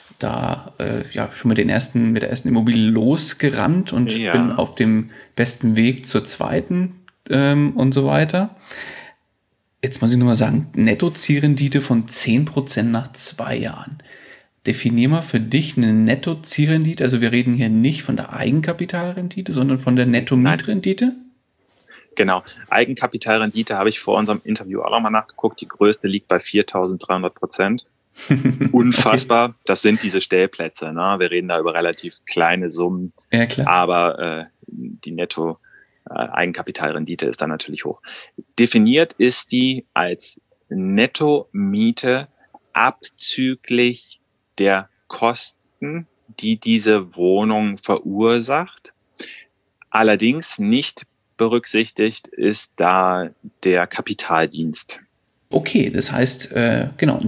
da schon mit der ersten Immobilie losgerannt und bin auf dem besten Weg zur zweiten und so weiter. Jetzt muss ich nochmal sagen, Netto-Zielrendite von 10% nach 2 Jahren. Definier mal für dich eine Netto-Zielrendite. Also wir reden hier nicht von der Eigenkapitalrendite, sondern von der Netto-Mietrendite. Genau. Eigenkapitalrendite habe ich vor unserem Interview auch nochmal nachgeguckt. Die größte liegt bei 4.300%. Unfassbar. Okay. Das sind diese Stellplätze. Ne? Wir reden da über relativ kleine Summen. Ja, klar. Aber die Netto-Eigenkapitalrendite ist dann natürlich hoch. Definiert ist die als Netto-Miete abzüglich der Kosten, die diese Wohnung verursacht. Allerdings nicht berücksichtigt ist da der Kapitaldienst. Okay, das heißt, genau,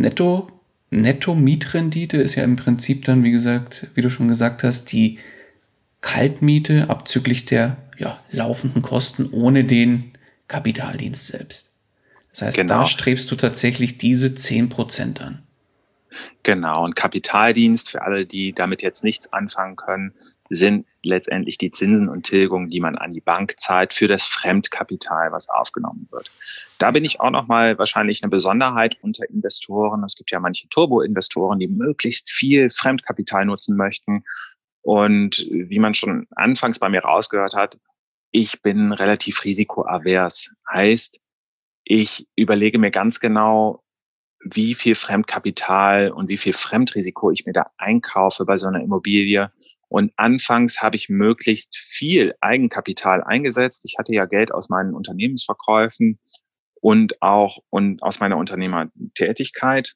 Netto-Mietrendite ist ja im Prinzip dann, wie gesagt, wie du schon gesagt hast, die Kaltmiete abzüglich der laufenden Kosten ohne den Kapitaldienst selbst. Das heißt, Da strebst du tatsächlich diese 10% an. Genau, und Kapitaldienst, für alle, die damit jetzt nichts anfangen können, sind letztendlich die Zinsen und Tilgungen, die man an die Bank zahlt für das Fremdkapital, was aufgenommen wird. Da bin ich auch nochmal wahrscheinlich eine Besonderheit unter Investoren. Es gibt ja manche Turbo-Investoren, die möglichst viel Fremdkapital nutzen möchten. Und wie man schon anfangs bei mir rausgehört hat, ich bin relativ risikoavers. Heißt, ich überlege mir ganz genau, wie viel Fremdkapital und wie viel Fremdrisiko ich mir da einkaufe bei so einer Immobilie. Und anfangs habe ich möglichst viel Eigenkapital eingesetzt. Ich hatte ja Geld aus meinen Unternehmensverkäufen und auch aus meiner Unternehmertätigkeit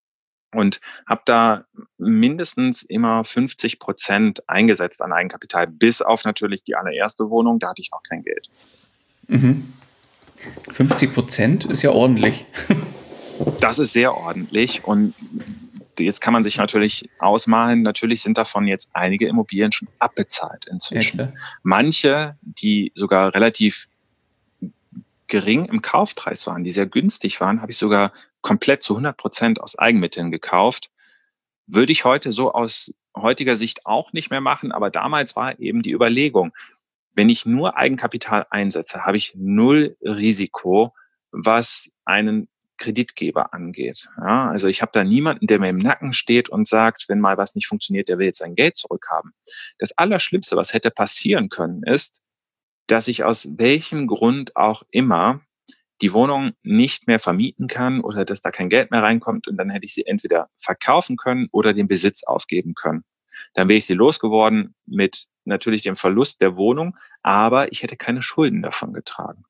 und habe da mindestens immer 50% eingesetzt an Eigenkapital, bis auf natürlich die allererste Wohnung, da hatte ich noch kein Geld. 50% ist ja ordentlich. Das ist sehr ordentlich und jetzt kann man sich natürlich ausmalen, natürlich sind davon jetzt einige Immobilien schon abbezahlt inzwischen. Ja, manche, die sogar relativ gering im Kaufpreis waren, die sehr günstig waren, habe ich sogar komplett zu 100% aus Eigenmitteln gekauft. Würde ich heute so aus heutiger Sicht auch nicht mehr machen, aber damals war eben die Überlegung, wenn ich nur Eigenkapital einsetze, habe ich null Risiko, was einen Kreditgeber angeht. Ja, also ich habe da niemanden, der mir im Nacken steht und sagt, wenn mal was nicht funktioniert, der will jetzt sein Geld zurückhaben. Das Allerschlimmste, was hätte passieren können, ist, dass ich aus welchem Grund auch immer die Wohnung nicht mehr vermieten kann oder dass da kein Geld mehr reinkommt und dann hätte ich sie entweder verkaufen können oder den Besitz aufgeben können. Dann wäre ich sie losgeworden mit natürlich dem Verlust der Wohnung, aber ich hätte keine Schulden davon getragen.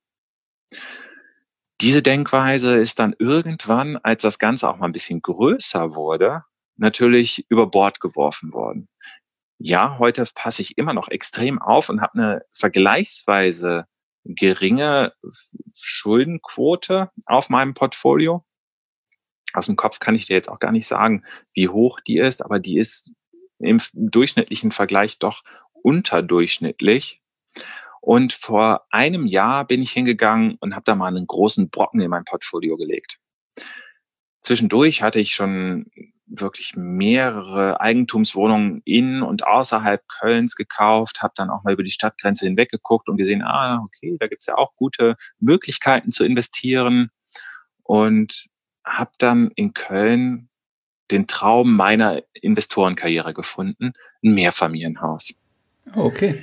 Diese Denkweise ist dann irgendwann, als das Ganze auch mal ein bisschen größer wurde, natürlich über Bord geworfen worden. Ja, heute passe ich immer noch extrem auf und habe eine vergleichsweise geringe Schuldenquote auf meinem Portfolio. Aus dem Kopf kann ich dir jetzt auch gar nicht sagen, wie hoch die ist, aber die ist im durchschnittlichen Vergleich doch unterdurchschnittlich. Und vor einem Jahr bin ich hingegangen und habe da mal einen großen Brocken in mein Portfolio gelegt. Zwischendurch hatte ich schon wirklich mehrere Eigentumswohnungen in und außerhalb Kölns gekauft, habe dann auch mal über die Stadtgrenze hinweg geguckt und gesehen, okay, da gibt's ja auch gute Möglichkeiten zu investieren und habe dann in Köln den Traum meiner Investorenkarriere gefunden, ein Mehrfamilienhaus. okay.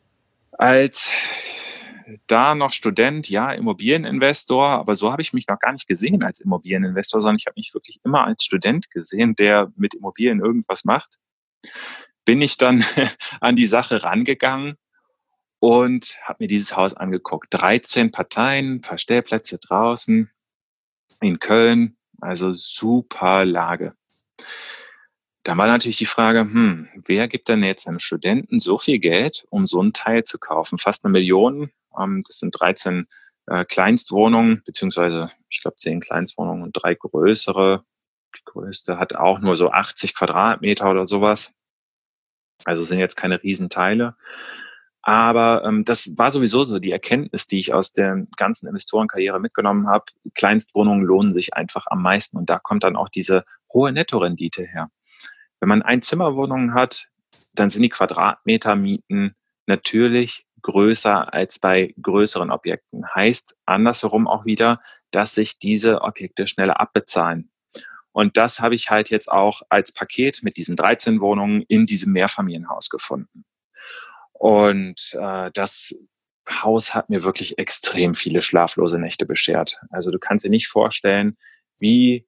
Als da noch Student, ja, Immobilieninvestor, aber so habe ich mich noch gar nicht gesehen als Immobilieninvestor, sondern ich habe mich wirklich immer als Student gesehen, der mit Immobilien irgendwas macht. Bin ich dann an die Sache rangegangen und habe mir dieses Haus angeguckt. 13 Parteien, ein paar Stellplätze draußen in Köln, also super Lage. Dann war natürlich die Frage, wer gibt denn jetzt einem Studenten so viel Geld, um so ein Teil zu kaufen? Fast 1 Million. Das sind 13 Kleinstwohnungen, beziehungsweise ich glaube 10 Kleinstwohnungen und 3 größere. Die größte hat auch nur so 80 Quadratmeter oder sowas. Also sind jetzt keine Riesenteile. Aber das war sowieso so die Erkenntnis, die ich aus der ganzen Investorenkarriere mitgenommen habe. Kleinstwohnungen lohnen sich einfach am meisten. Und da kommt dann auch diese hohe Nettorendite her. Wenn man Einzimmerwohnungen hat, dann sind die Quadratmetermieten natürlich größer als bei größeren Objekten. Heißt andersherum auch wieder, dass sich diese Objekte schneller abbezahlen. Und das habe ich halt jetzt auch als Paket mit diesen 13 Wohnungen in diesem Mehrfamilienhaus gefunden. Und das Haus hat mir wirklich extrem viele schlaflose Nächte beschert. Also du kannst dir nicht vorstellen, wie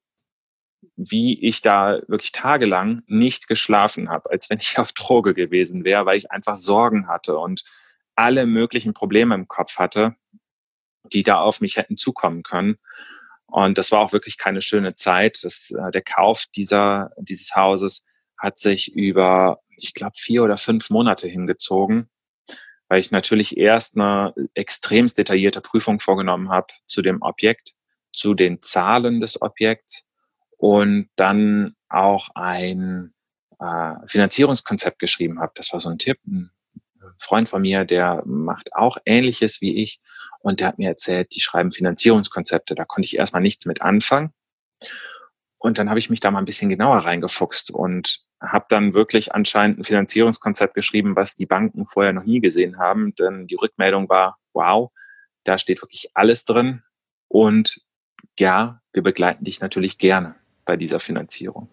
ich da wirklich tagelang nicht geschlafen habe, als wenn ich auf Droge gewesen wäre, weil ich einfach Sorgen hatte und alle möglichen Probleme im Kopf hatte, die da auf mich hätten zukommen können. Und das war auch wirklich keine schöne Zeit. Der Kauf dieses Hauses hat sich über, ich glaube, 4 oder 5 Monate hingezogen, weil ich natürlich erst eine extremst detaillierte Prüfung vorgenommen habe zu dem Objekt, zu den Zahlen des Objekts und dann auch ein Finanzierungskonzept geschrieben habe. Das war so ein Tipp. Ein Freund von mir, der macht auch Ähnliches wie ich und der hat mir erzählt, die schreiben Finanzierungskonzepte. Da konnte ich erstmal nichts mit anfangen. Und dann habe ich mich da mal ein bisschen genauer reingefuchst und habe dann wirklich anscheinend ein Finanzierungskonzept geschrieben, was die Banken vorher noch nie gesehen haben. Denn die Rückmeldung war, wow, da steht wirklich alles drin. Und ja, wir begleiten dich natürlich gerne bei dieser Finanzierung.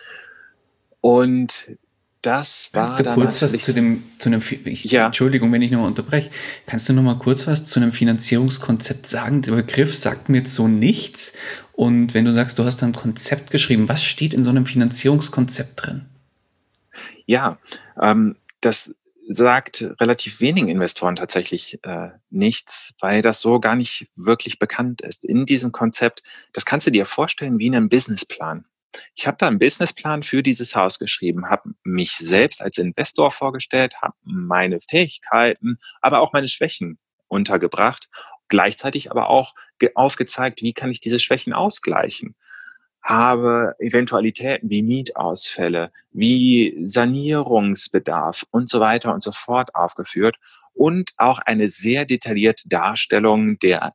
Und das Kannst war du dann kurz was natürlich, ja, Entschuldigung, wenn ich nochmal unterbreche, kannst du nochmal kurz was zu einem Finanzierungskonzept sagen? Der Begriff sagt mir jetzt so nichts. Und wenn du sagst, du hast da ein Konzept geschrieben, was steht in so einem Finanzierungskonzept drin? ja, das sagt relativ wenigen Investoren tatsächlich nichts, weil das so gar nicht wirklich bekannt ist. In diesem Konzept, das kannst du dir vorstellen wie einen Businessplan. Ich habe da einen Businessplan für dieses Haus geschrieben, habe mich selbst als Investor vorgestellt, habe meine Fähigkeiten, aber auch meine Schwächen untergebracht, gleichzeitig aber auch aufgezeigt, wie kann ich diese Schwächen ausgleichen. habe Eventualitäten wie Mietausfälle, wie Sanierungsbedarf und so weiter und so fort aufgeführt und auch eine sehr detaillierte Darstellung der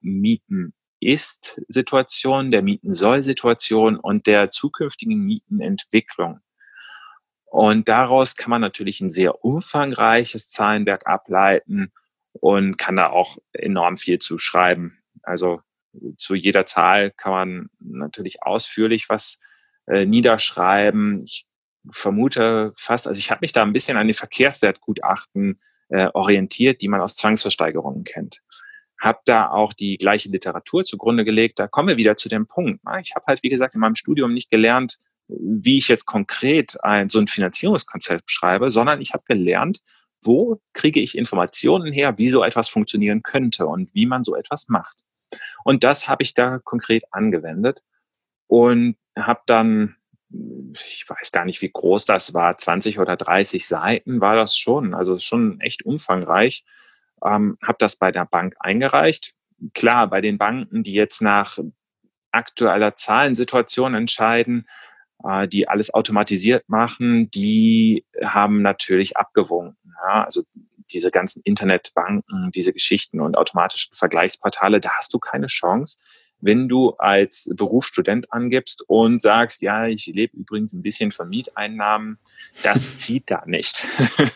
Mieten-Ist-Situation, der Mieten-Soll-Situation und der zukünftigen Mietenentwicklung. Und daraus kann man natürlich ein sehr umfangreiches Zahlenwerk ableiten und kann da auch enorm viel zu schreiben. Also zu jeder Zahl kann man natürlich ausführlich was niederschreiben. Ich vermute fast, also ich habe mich da ein bisschen an den Verkehrswertgutachten orientiert, die man aus Zwangsversteigerungen kennt. Habe da auch die gleiche Literatur zugrunde gelegt. Da kommen wir wieder zu dem Punkt. Ich habe halt, wie gesagt, in meinem Studium nicht gelernt, wie ich jetzt konkret so ein Finanzierungskonzept schreibe, sondern ich habe gelernt, wo kriege ich Informationen her, wie so etwas funktionieren könnte und wie man so etwas macht. Und das habe ich da konkret angewendet und habe dann, ich weiß gar nicht, wie groß das war, 20 oder 30 Seiten war das schon, also schon echt umfangreich. Habe das bei der Bank eingereicht. Klar, bei den Banken, die jetzt nach aktueller Zahlensituation entscheiden, die alles automatisiert machen, die haben natürlich abgewunken. Ja? Also diese ganzen Internetbanken, diese Geschichten und automatischen Vergleichsportale, da hast du keine Chance, wenn du als Berufsstudent angibst und sagst, ja, ich lebe übrigens ein bisschen von Mieteinnahmen, das zieht da nicht.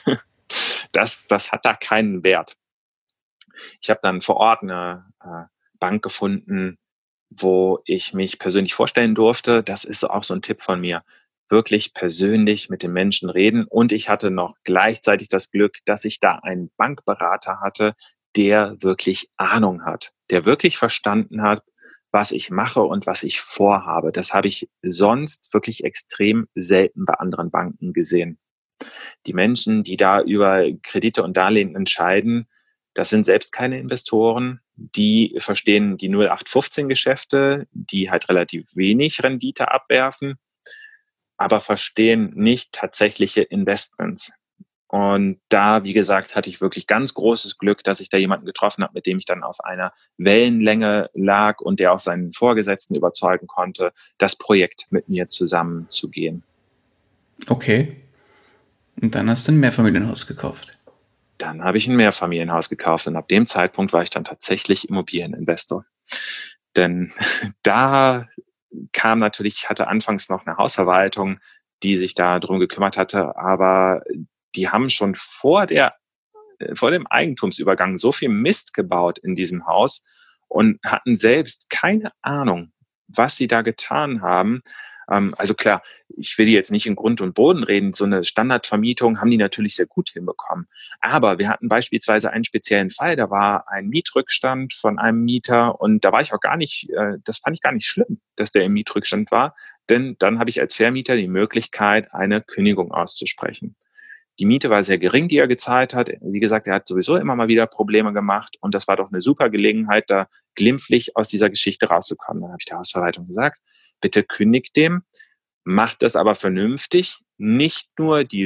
Das hat da keinen Wert. Ich habe dann vor Ort eine Bank gefunden, wo ich mich persönlich vorstellen durfte. Das ist auch so ein Tipp von mir. Wirklich persönlich mit den Menschen reden. Und ich hatte noch gleichzeitig das Glück, dass ich da einen Bankberater hatte, der wirklich Ahnung hat, der wirklich verstanden hat, was ich mache und was ich vorhabe. Das habe ich sonst wirklich extrem selten bei anderen Banken gesehen. Die Menschen, die da über Kredite und Darlehen entscheiden, das sind selbst keine Investoren. Die verstehen die 0815-Geschäfte, die halt relativ wenig Rendite abwerfen, aber verstehen nicht tatsächliche Investments. Und da, wie gesagt, hatte ich wirklich ganz großes Glück, dass ich da jemanden getroffen habe, mit dem ich dann auf einer Wellenlänge lag und der auch seinen Vorgesetzten überzeugen konnte, das Projekt mit mir zusammenzugehen. Okay. Und dann hast du ein Mehrfamilienhaus gekauft. Dann habe ich ein Mehrfamilienhaus gekauft und ab dem Zeitpunkt war ich dann tatsächlich Immobilieninvestor. Denn da kam natürlich, ich hatte anfangs noch eine Hausverwaltung, die sich da drum gekümmert hatte, aber die haben schon vor dem Eigentumsübergang so viel Mist gebaut in diesem Haus und hatten selbst keine Ahnung, was sie da getan haben. Also klar, ich will die jetzt nicht in Grund und Boden reden. So eine Standardvermietung haben die natürlich sehr gut hinbekommen. Aber wir hatten beispielsweise einen speziellen Fall, da war ein Mietrückstand von einem Mieter und da war ich auch gar nicht, das fand ich gar nicht schlimm, dass der im Mietrückstand war, denn dann habe ich als Vermieter die Möglichkeit, eine Kündigung auszusprechen. Die Miete war sehr gering, die er gezahlt hat. Wie gesagt, er hat sowieso immer mal wieder Probleme gemacht und das war doch eine super Gelegenheit, da glimpflich aus dieser Geschichte rauszukommen. Dann habe ich der Hausverwaltung gesagt, bitte kündigt dem, macht das aber vernünftig, nicht nur die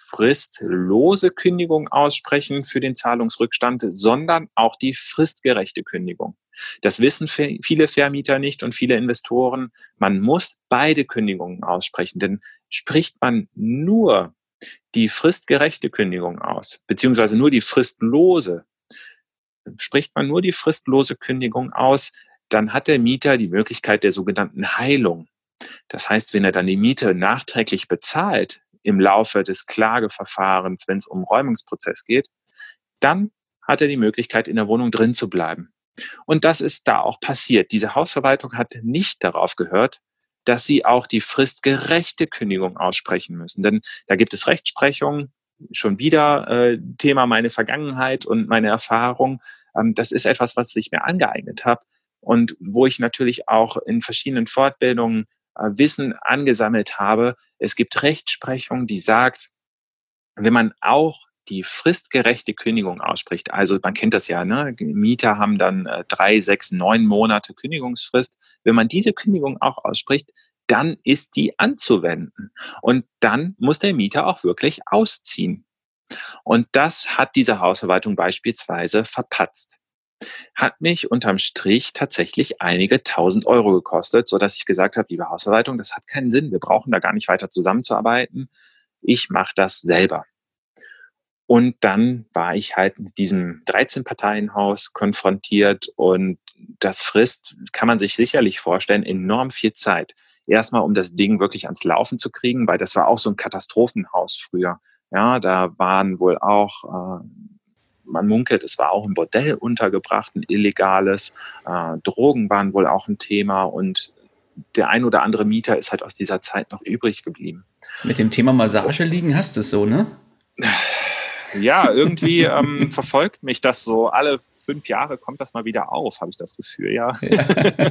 fristlose Kündigung aussprechen für den Zahlungsrückstand, sondern auch die fristgerechte Kündigung. Das wissen viele Vermieter nicht und viele Investoren. Man muss beide Kündigungen aussprechen, denn spricht man nur die fristgerechte Kündigung aus, beziehungsweise nur die fristlose, spricht man nur die fristlose Kündigung aus, dann hat der Mieter die Möglichkeit der sogenannten Heilung. Das heißt, wenn er dann die Miete nachträglich bezahlt im Laufe des Klageverfahrens, wenn es um Räumungsprozess geht, dann hat er die Möglichkeit, in der Wohnung drin zu bleiben. Und das ist da auch passiert. Diese Hausverwaltung hat nicht darauf gehört, dass sie auch die fristgerechte Kündigung aussprechen müssen. Denn da gibt es Rechtsprechung, schon wieder Thema meine Vergangenheit und meine Erfahrung. Das ist etwas, was ich mir angeeignet habe und wo ich natürlich auch in verschiedenen Fortbildungen Wissen angesammelt habe. Es gibt Rechtsprechung, die sagt, wenn man auch die fristgerechte Kündigung ausspricht, also man kennt das ja, ne? Mieter haben dann 3, 6, 9 Monate Kündigungsfrist. Wenn man diese Kündigung auch ausspricht, dann ist die anzuwenden. Und dann muss der Mieter auch wirklich ausziehen. Und das hat diese Hausverwaltung beispielsweise verpatzt. Hat mich unterm Strich tatsächlich einige tausend Euro gekostet, sodass ich gesagt habe, liebe Hausverwaltung, das hat keinen Sinn. Wir brauchen da gar nicht weiter zusammenzuarbeiten. Ich mache das selber. Und dann war ich halt mit diesem 13-Parteien-Haus konfrontiert und das frisst, kann man sich sicherlich vorstellen, enorm viel Zeit. Erstmal, um das Ding wirklich ans Laufen zu kriegen, weil das war auch so ein Katastrophenhaus früher. Ja, da waren wohl auch, man munkelt, es war auch ein Bordell untergebracht, ein illegales. Drogen waren wohl auch ein Thema und der ein oder andere Mieter ist halt aus dieser Zeit noch übrig geblieben. Mit dem Thema Massage liegen hast du es so, ne? Ja, irgendwie verfolgt mich das so. Alle 5 Jahre kommt das mal wieder auf, habe ich das Gefühl, ja. Ja.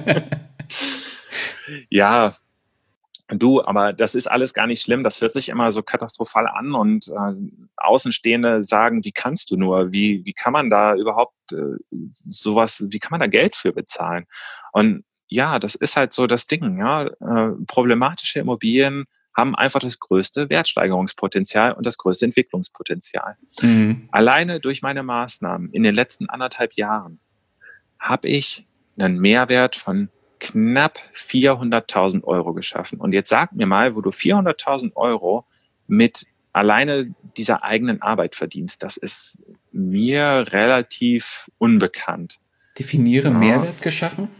Ja, du, aber das ist alles gar nicht schlimm. Das hört sich immer so katastrophal an und Außenstehende sagen, wie kannst du nur? Wie kann man da überhaupt sowas, wie kann man da Geld für bezahlen? Und ja, das ist halt so das Ding, ja. Problematische Immobilien haben einfach das größte Wertsteigerungspotenzial und das größte Entwicklungspotenzial. Mhm. Alleine durch meine Maßnahmen in den letzten 1,5 Jahren habe ich einen Mehrwert von knapp 400.000 Euro geschaffen. Und jetzt sag mir mal, wo du 400.000 Euro mit alleine dieser eigenen Arbeit verdienst. Das ist mir relativ unbekannt. Definiere Ja, Mehrwert geschaffen.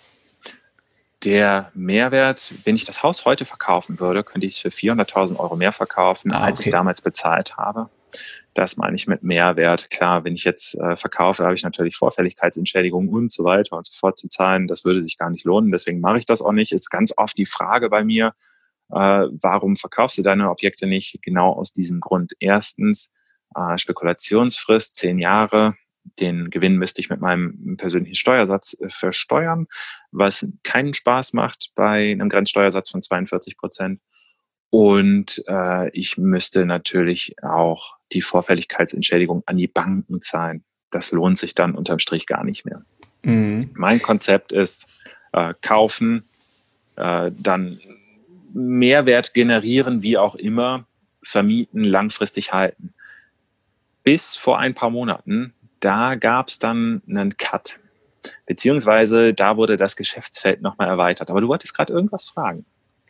der Mehrwert, wenn ich das Haus heute verkaufen würde, könnte ich es für 400.000 Euro mehr verkaufen, als ich Okay. damals bezahlt habe. Das meine ich mit Mehrwert. Klar, wenn ich jetzt verkaufe, habe ich natürlich Vorfälligkeitsentschädigungen und so weiter und so fort zu zahlen. Das würde sich gar nicht lohnen. Deswegen mache ich das auch nicht. Ist ganz oft die Frage bei mir, warum verkaufst du deine Objekte nicht? Genau aus diesem Grund. Erstens, Spekulationsfrist, 10 Jahre. Den Gewinn müsste ich mit meinem persönlichen Steuersatz versteuern, was keinen Spaß macht bei einem Grenzsteuersatz von 42%. Und ich müsste natürlich auch die Vorfälligkeitsentschädigung an die Banken zahlen. Das lohnt sich dann unterm Strich gar nicht mehr. Mhm. Mein Konzept ist kaufen, dann Mehrwert generieren, wie auch immer, vermieten, langfristig halten. Bis vor ein paar Monaten, da gab es dann einen Cut. Beziehungsweise da wurde das Geschäftsfeld nochmal erweitert. Aber du wolltest gerade irgendwas fragen.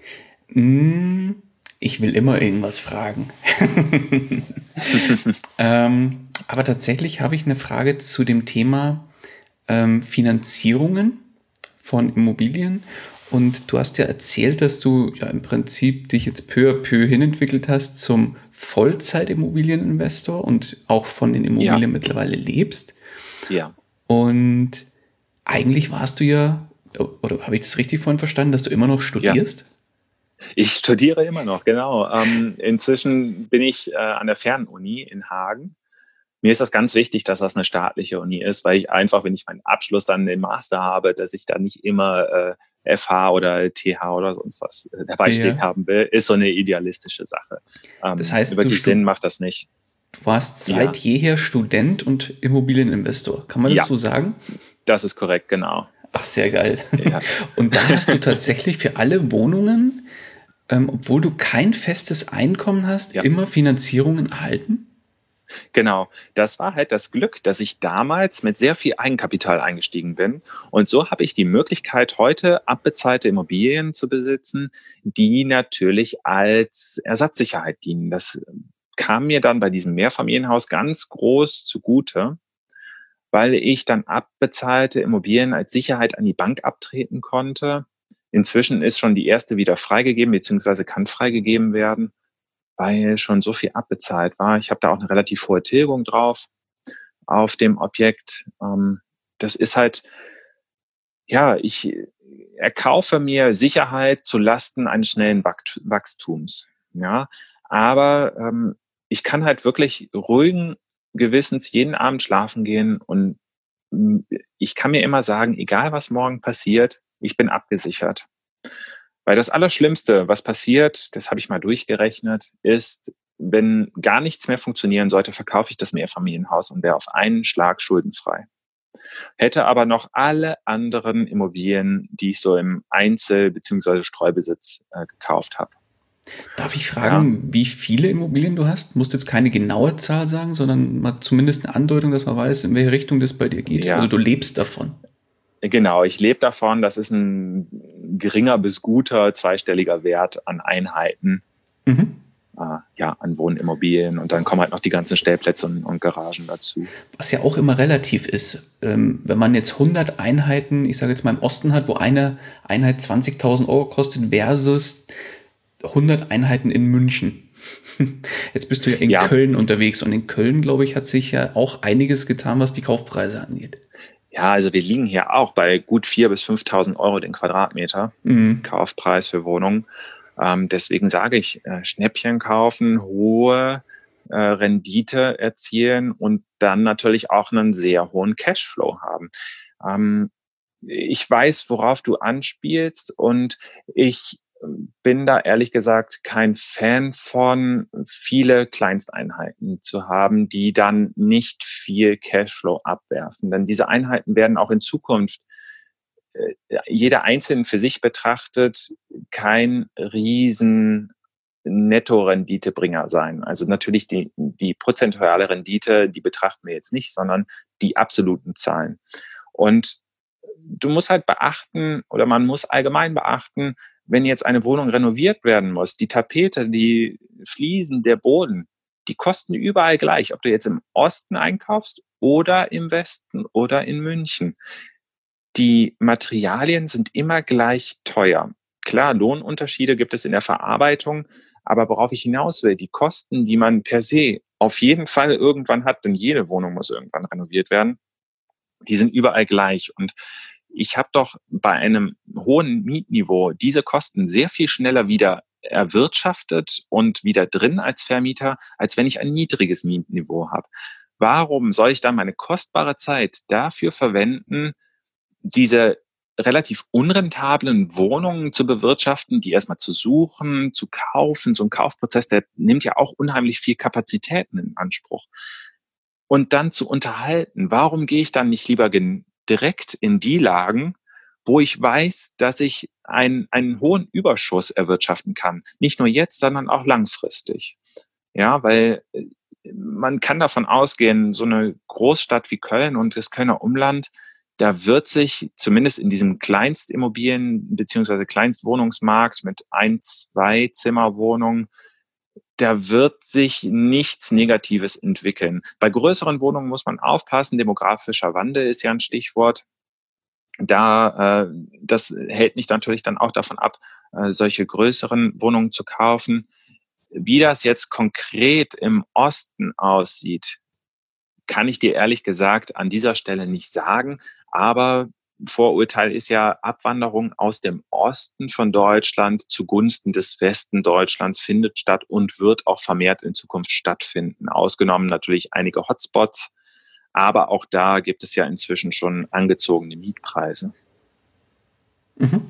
Ich will immer irgendwas fragen. Aber tatsächlich habe ich eine Frage zu dem Thema Finanzierungen von Immobilien. Und du hast ja erzählt, dass du ja im Prinzip dich jetzt peu à peu hinentwickelt hast zum Vollzeit-Immobilieninvestor und auch von den Ja, Immobilien mittlerweile lebst. ja, Und eigentlich warst du ja, oder habe ich das richtig vorhin verstanden, dass du immer noch ja. studierst? Ich studiere immer noch, genau. Inzwischen bin ich an der Fernuni in Hagen. Mir ist das ganz wichtig, dass das eine staatliche Uni ist, weil ich einfach, wenn ich meinen Abschluss dann im Master habe, dass ich da nicht immer FH oder TH oder sonst was dabei stehen Ja. haben will, ist so eine idealistische Sache. Das heißt, Wirklich Sinn macht das nicht. du warst seit Ja, jeher Student und Immobilieninvestor. Kann man das ja, so sagen? das ist korrekt, genau. Ach, sehr geil. Ja. Und dann hast du tatsächlich für alle Wohnungen, obwohl du kein festes Einkommen hast, Ja. immer Finanzierungen erhalten? Genau, das war halt das Glück, dass ich damals mit sehr viel Eigenkapital eingestiegen bin. Und so habe ich die Möglichkeit, heute abbezahlte Immobilien zu besitzen, die natürlich als Ersatzsicherheit dienen. Das kam mir dann bei diesem Mehrfamilienhaus ganz groß zugute, weil ich dann abbezahlte Immobilien als Sicherheit an die Bank abtreten konnte. Inzwischen ist schon die erste wieder freigegeben, beziehungsweise kann freigegeben werden, weil schon so viel abbezahlt war. Ich habe da auch eine relativ hohe Tilgung drauf auf dem Objekt. Das ist halt, ja, ich erkaufe mir Sicherheit zu Lasten eines schnellen Wachstums. Ja, aber ich kann halt wirklich ruhigen Gewissens jeden Abend schlafen gehen und ich kann mir immer sagen, egal was morgen passiert, ich bin abgesichert. Weil das Allerschlimmste, was passiert, das habe ich mal durchgerechnet, ist, wenn gar nichts mehr funktionieren sollte, verkaufe ich das Mehrfamilienhaus und wäre auf einen Schlag schuldenfrei. Hätte aber noch alle anderen Immobilien, die ich so im Einzel- bzw. Streubesitz gekauft habe. Darf ich Ja, fragen, wie viele Immobilien du hast? Musst jetzt keine genaue Zahl sagen, sondern mal zumindest eine Andeutung, dass man weiß, in welche Richtung das bei dir geht. Also ja, du lebst davon. genau. Ich lebe davon. Das ist ein geringer bis guter zweistelliger Wert an Einheiten, Mhm. ja, an Wohnimmobilien. Und dann kommen halt noch die ganzen Stellplätze und Garagen dazu. Was ja auch immer relativ ist. Wenn man jetzt 100 Einheiten, ich sage jetzt mal im Osten hat, wo eine Einheit 20.000 Euro kostet versus 100 Einheiten in München. Jetzt bist du ja in Ja, Köln unterwegs und in Köln, glaube ich, hat sich ja auch einiges getan, was die Kaufpreise angeht. ja, also wir liegen hier auch bei gut 4.000 bis 5.000 Euro den Quadratmeter Mhm. Kaufpreis für Wohnungen. Deswegen sage ich, Schnäppchen kaufen, hohe Rendite erzielen und dann natürlich auch einen sehr hohen Cashflow haben. Ähm, Ich weiß, worauf du anspielst und ich bin da ehrlich gesagt kein Fan von, viele Kleinsteinheiten zu haben, die dann nicht viel Cashflow abwerfen. Denn diese Einheiten werden auch in Zukunft jeder einzeln für sich betrachtet kein riesen Netto-Renditebringer sein. Also natürlich die prozentuale Rendite, die betrachten wir jetzt nicht, sondern die absoluten Zahlen. Und du musst halt beachten oder man muss allgemein beachten, wenn jetzt eine Wohnung renoviert werden muss, die Tapete, die Fliesen, der Boden, die kosten überall gleich, ob du jetzt im Osten einkaufst oder im Westen oder in München. Die Materialien sind immer gleich teuer. Klar, Lohnunterschiede gibt es in der Verarbeitung, aber worauf ich hinaus will, die Kosten, die man per se auf jeden Fall irgendwann hat, denn jede Wohnung muss irgendwann renoviert werden, die sind überall gleich. Und ich habe doch bei einem hohen Mietniveau diese Kosten sehr viel schneller wieder erwirtschaftet und wieder drin als Vermieter, als wenn ich ein niedriges Mietniveau habe. Warum soll ich dann meine kostbare Zeit dafür verwenden, diese relativ unrentablen Wohnungen zu bewirtschaften, die erstmal zu suchen, zu kaufen? So ein Kaufprozess, der nimmt ja auch unheimlich viel Kapazitäten in Anspruch. Und dann zu unterhalten, warum gehe ich dann nicht lieber direkt in die Lagen, wo ich weiß, dass ich einen hohen Überschuss erwirtschaften kann. Nicht nur jetzt, sondern auch langfristig. Ja, weil man kann davon ausgehen, so eine Großstadt wie Köln und das Kölner Umland, da wird sich zumindest in diesem Kleinstimmobilien- bzw. Kleinstwohnungsmarkt mit ein, zwei Zimmerwohnungen, da wird sich nichts Negatives entwickeln. Bei größeren Wohnungen muss man aufpassen. Demografischer Wandel ist ja ein Stichwort. Das hält mich natürlich dann auch davon ab, solche größeren Wohnungen zu kaufen. Wie das jetzt konkret im Osten aussieht, kann ich dir ehrlich gesagt an dieser Stelle nicht sagen. Aber Vorurteil ist ja Abwanderung aus dem Osten von Deutschland zugunsten des Westen Deutschlands findet statt und wird auch vermehrt in Zukunft stattfinden. Ausgenommen natürlich einige Hotspots. Aber auch da gibt es ja inzwischen schon angezogene Mietpreise. Mhm.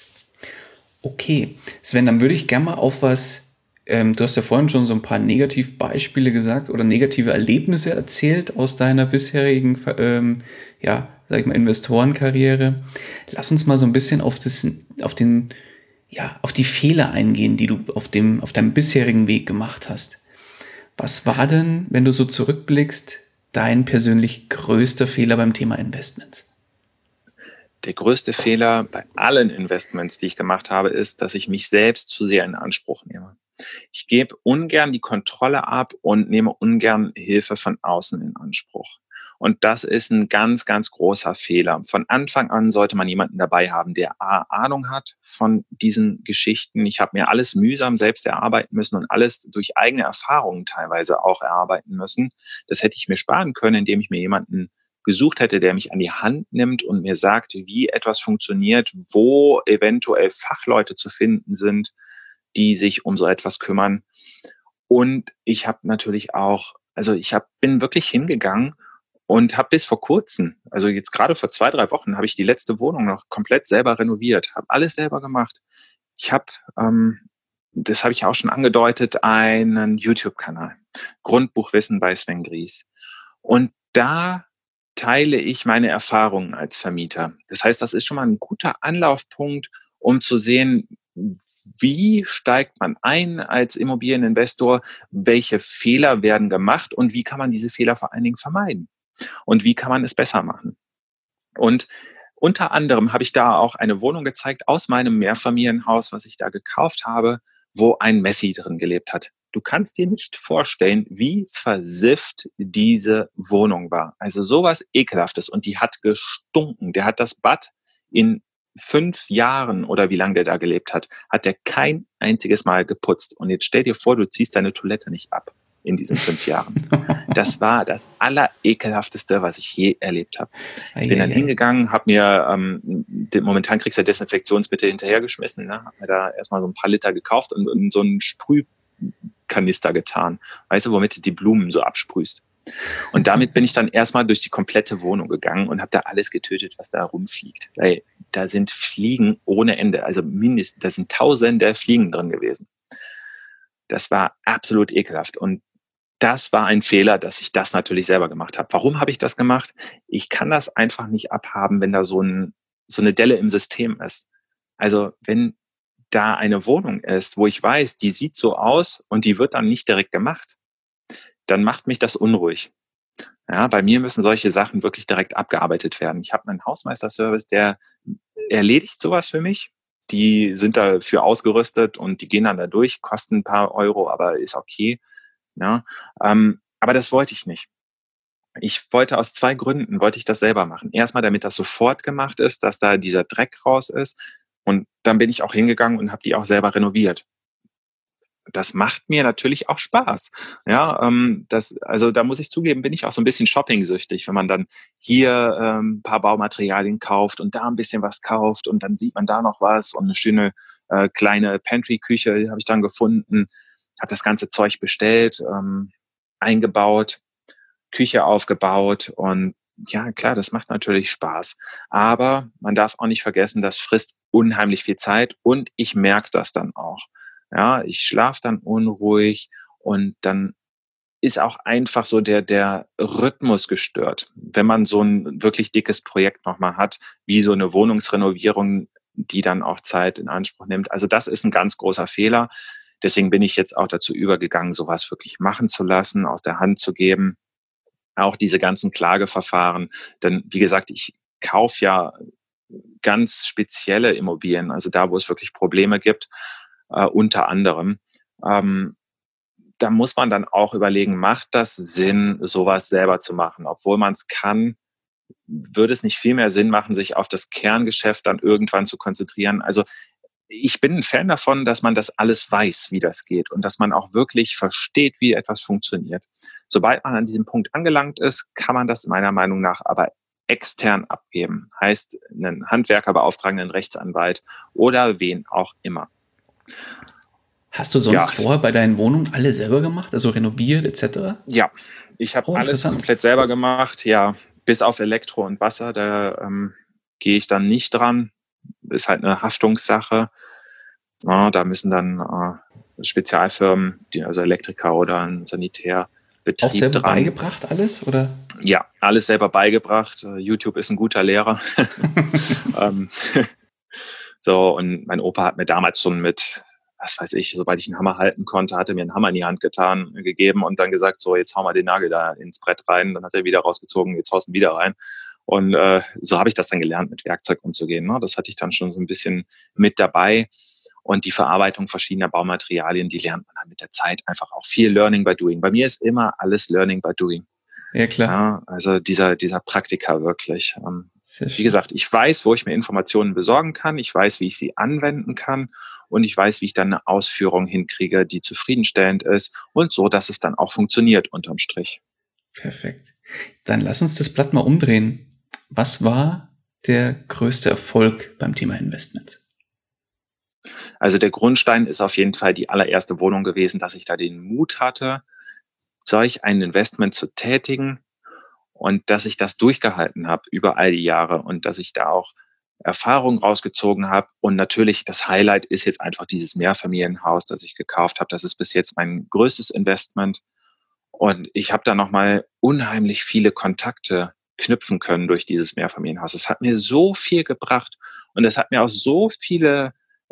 Okay, Sven, dann würde ich gerne mal auf was, du hast ja vorhin schon so ein paar Negativbeispiele gesagt oder negative Erlebnisse erzählt aus deiner bisherigen, ja, sag ich mal, Investorenkarriere. Lass uns mal so ein bisschen auf den, ja, auf die Fehler eingehen, die du auf deinem bisherigen Weg gemacht hast. Was war denn, wenn du so zurückblickst, dein persönlich größter Fehler beim Thema Investments? Der größte Fehler bei allen Investments, die ich gemacht habe, ist, dass ich mich selbst zu sehr in Anspruch nehme. Ich gebe ungern die Kontrolle ab und nehme ungern Hilfe von außen in Anspruch. Und das ist ein ganz, ganz großer Fehler. Von Anfang an sollte man jemanden dabei haben, der Ahnung hat von diesen Geschichten. Ich habe mir alles mühsam selbst erarbeiten müssen und alles durch eigene Erfahrungen teilweise auch erarbeiten müssen. Das hätte ich mir sparen können, indem ich mir jemanden gesucht hätte, der mich an die Hand nimmt und mir sagt, wie etwas funktioniert, wo eventuell Fachleute zu finden sind, die sich um so etwas kümmern. Und ich habe natürlich auch, also bin wirklich hingegangen und habe bis vor kurzem, also jetzt gerade vor 2, 3 Wochen, habe ich die letzte Wohnung noch komplett selber renoviert, habe alles selber gemacht. Ich habe, das habe ich auch schon angedeutet, einen YouTube-Kanal, Grundbuchwissen bei Sven Gries. Und da teile ich meine Erfahrungen als Vermieter. Das heißt, das ist schon mal ein guter Anlaufpunkt, um zu sehen, wie steigt man ein als Immobilieninvestor, welche Fehler werden gemacht und wie kann man diese Fehler vor allen Dingen vermeiden und wie kann man es besser machen. Und unter anderem habe ich da auch eine Wohnung gezeigt aus meinem Mehrfamilienhaus, was ich da gekauft habe, wo ein Messi drin gelebt hat. Du kannst dir nicht vorstellen, wie versifft diese Wohnung war. Also sowas Ekelhaftes. Und die hat gestunken. Der hat das Bad in 5 Jahren oder wie lange der da gelebt hat der kein einziges Mal geputzt. Und jetzt stell dir vor, du ziehst deine Toilette nicht ab in diesen 5 Jahren. Das war das Allerekelhafteste, was ich je erlebt habe. Ich bin dann hingegangen, habe mir, momentan kriegst du ja Desinfektionsmittel hinterhergeschmissen, ne? Habe mir da erstmal so ein paar Liter gekauft und in so einen Sprühkanister getan. Weißt du, womit du die Blumen so absprühst. Und damit bin ich dann erstmal durch die komplette Wohnung gegangen und habe da alles getötet, was da rumfliegt. Weil da sind Fliegen ohne Ende, also mindestens, da sind tausende Fliegen drin gewesen. Das war absolut ekelhaft. Und das war ein Fehler, dass ich das natürlich selber gemacht habe. Warum habe ich das gemacht? Ich kann das einfach nicht abhaben, wenn da so eine Delle im System ist. Also wenn da eine Wohnung ist, wo ich weiß, die sieht so aus und die wird dann nicht direkt gemacht, dann macht mich das unruhig. Ja, bei mir müssen solche Sachen wirklich direkt abgearbeitet werden. Ich habe einen Hausmeisterservice, der erledigt sowas für mich. Die sind dafür ausgerüstet und die gehen dann da durch, kosten ein paar Euro, aber ist okay. Ja, aber das wollte ich nicht. Ich wollte aus 2 Gründen, wollte ich das selber machen. Erstmal, damit das sofort gemacht ist, dass da dieser Dreck raus ist. Und dann bin ich auch hingegangen und habe die auch selber renoviert. Das macht mir natürlich auch Spaß. Ja, also da muss ich zugeben, bin ich auch so ein bisschen shopping-süchtig, wenn man dann hier ein paar Baumaterialien kauft und da ein bisschen was kauft und dann sieht man da noch was und eine schöne kleine Pantry-Küche habe ich dann gefunden, habe das ganze Zeug bestellt, eingebaut, Küche aufgebaut und ja, klar, das macht natürlich Spaß. Aber man darf auch nicht vergessen, das frisst unheimlich viel Zeit und ich merke das dann auch. Ja, ich schlafe dann unruhig und dann ist auch einfach so der Rhythmus gestört. Wenn man so ein wirklich dickes Projekt nochmal hat, wie so eine Wohnungsrenovierung, die dann auch Zeit in Anspruch nimmt. Also das ist ein ganz großer Fehler. Deswegen bin ich jetzt auch dazu übergegangen, sowas wirklich machen zu lassen, aus der Hand zu geben. Auch diese ganzen Klageverfahren. Denn wie gesagt, ich kaufe ja ganz spezielle Immobilien, also da, wo es wirklich Probleme gibt, unter anderem. Da muss man dann auch überlegen, macht das Sinn, sowas selber zu machen? Obwohl man es kann, würde es nicht viel mehr Sinn machen, sich auf das Kerngeschäft dann irgendwann zu konzentrieren? Also ich bin ein Fan davon, dass man das alles weiß, wie das geht und dass man auch wirklich versteht, wie etwas funktioniert. Sobald man an diesem Punkt angelangt ist, kann man das meiner Meinung nach aber extern abgeben. Heißt, einen Handwerker beauftragen, einen Rechtsanwalt oder wen auch immer. Hast du sonst vorher bei deinen Wohnungen alle selber gemacht, also renoviert etc.? Ja, ich habe alles komplett selber gemacht, ja, bis auf Elektro und Wasser, da gehe ich dann nicht dran. Ist halt eine Haftungssache. Ja, da müssen dann Spezialfirmen, also Elektriker oder ein Sanitärbetrieb auch selber dran. Beigebracht alles, oder? Ja, alles selber beigebracht. YouTube ist ein guter Lehrer. So, und mein Opa hat mir damals schon mit, was weiß ich, sobald ich einen Hammer halten konnte, hat er mir einen Hammer in die Hand gegeben und dann gesagt, so, jetzt hau mal den Nagel da ins Brett rein. Dann hat er wieder rausgezogen, jetzt haust du ihn wieder rein. Und so habe ich das dann gelernt, mit Werkzeug umzugehen. Ne? Das hatte ich dann schon so ein bisschen mit dabei. Und die Verarbeitung verschiedener Baumaterialien, die lernt man dann mit der Zeit einfach auch. Viel Learning by Doing. Bei mir ist immer alles Learning by Doing. Ja, klar. Ja, also dieser Praktiker wirklich. Wie gesagt, ich weiß, wo ich mir Informationen besorgen kann. Ich weiß, wie ich sie anwenden kann. Und ich weiß, wie ich dann eine Ausführung hinkriege, die zufriedenstellend ist. Und so, dass es dann auch funktioniert unterm Strich. Perfekt. Dann lass uns das Blatt mal umdrehen. Was war der größte Erfolg beim Thema Investment? Also der Grundstein ist auf jeden Fall die allererste Wohnung gewesen, dass ich da den Mut hatte, solch ein Investment zu tätigen und dass ich das durchgehalten habe über all die Jahre und dass ich da auch Erfahrungen rausgezogen habe. Und natürlich das Highlight ist jetzt einfach dieses Mehrfamilienhaus, das ich gekauft habe. Das ist bis jetzt mein größtes Investment. Und ich habe da nochmal unheimlich viele Kontakte knüpfen können durch dieses Mehrfamilienhaus. Es hat mir so viel gebracht und es hat mir auch so viele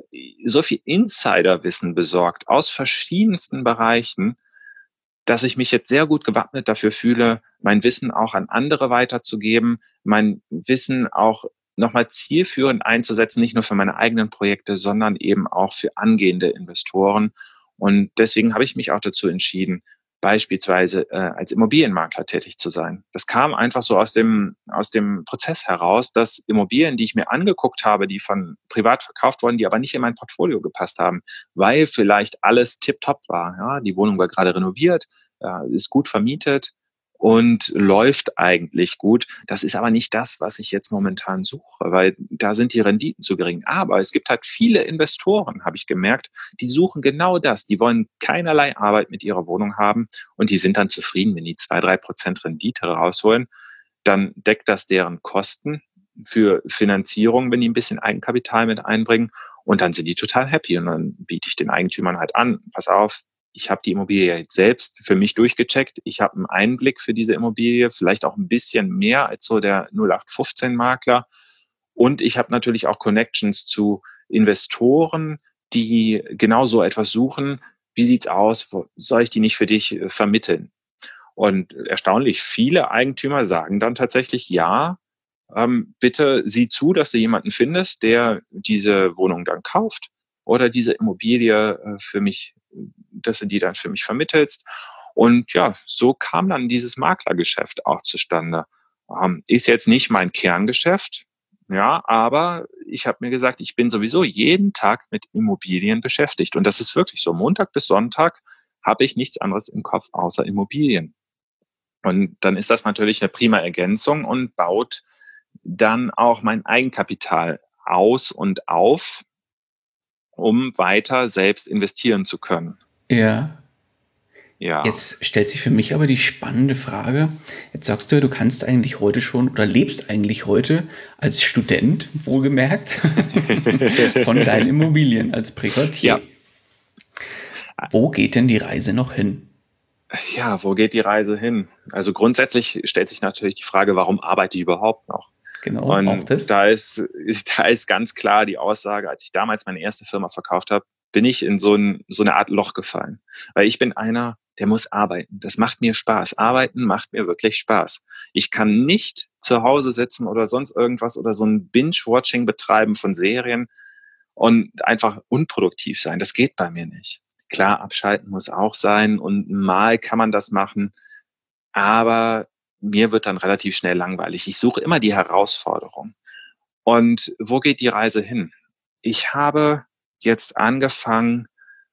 so viel Insiderwissen besorgt aus verschiedensten Bereichen, dass ich mich jetzt sehr gut gewappnet dafür fühle, mein Wissen auch an andere weiterzugeben, mein Wissen auch nochmal zielführend einzusetzen, nicht nur für meine eigenen Projekte, sondern eben auch für angehende Investoren. Und deswegen habe ich mich auch dazu entschieden, beispielsweise als Immobilienmakler tätig zu sein. Das kam einfach so aus dem Prozess heraus, dass Immobilien, die ich mir angeguckt habe, die von privat verkauft wurden, die aber nicht in mein Portfolio gepasst haben, weil vielleicht alles tipptopp war. Ja? Die Wohnung war gerade renoviert, ist gut vermietet und läuft eigentlich gut. Das ist aber nicht das, was ich jetzt momentan suche, weil da sind die Renditen zu gering. Aber es gibt halt viele Investoren, habe ich gemerkt, die suchen genau das. Die wollen keinerlei Arbeit mit ihrer Wohnung haben und die sind dann zufrieden, wenn die 2-3% Rendite rausholen. Dann deckt das deren Kosten für Finanzierung, wenn die ein bisschen Eigenkapital mit einbringen. Und dann sind die total happy. Und dann biete ich den Eigentümern halt an, pass auf, ich habe die Immobilie jetzt selbst für mich durchgecheckt. Ich habe einen Einblick für diese Immobilie, vielleicht auch ein bisschen mehr als so der 0815-Makler. Und ich habe natürlich auch Connections zu Investoren, die genau so etwas suchen. Wie sieht's aus? Soll ich die nicht für dich vermitteln? Und erstaunlich viele Eigentümer sagen dann tatsächlich, ja, bitte sieh zu, dass du jemanden findest, der diese Wohnung dann kauft oder diese Immobilie für mich, dass du die dann für mich vermittelst. Und ja, so kam dann dieses Maklergeschäft auch zustande. Ist jetzt nicht mein Kerngeschäft, ja, aber ich habe mir gesagt, ich bin sowieso jeden Tag mit Immobilien beschäftigt. Und das ist wirklich so. Montag bis Sonntag habe ich nichts anderes im Kopf außer Immobilien. Und dann ist das natürlich eine prima Ergänzung und baut dann auch mein Eigenkapital aus und auf, um weiter selbst investieren zu können. Ja. Ja. Jetzt stellt sich für mich aber die spannende Frage. Jetzt sagst du, du kannst eigentlich heute schon oder lebst eigentlich heute als Student, wohlgemerkt, von deinen Immobilien als Privatier. Ja. Wo geht denn die Reise noch hin? Ja, wo geht die Reise hin? Also grundsätzlich stellt sich natürlich die Frage, warum arbeite ich überhaupt noch? Genau, auch Und das. da ist ganz klar die Aussage, als ich damals meine erste Firma verkauft habe, bin ich in so eine Art Loch gefallen. Weil ich bin einer, der muss arbeiten. Das macht mir Spaß. Arbeiten macht mir wirklich Spaß. Ich kann nicht zu Hause sitzen oder sonst irgendwas oder so ein Binge-Watching betreiben von Serien und einfach unproduktiv sein. Das geht bei mir nicht. Klar, abschalten muss auch sein und mal kann man das machen, aber mir wird dann relativ schnell langweilig. Ich suche immer die Herausforderung. Und wo geht die Reise hin? Ich habe jetzt angefangen,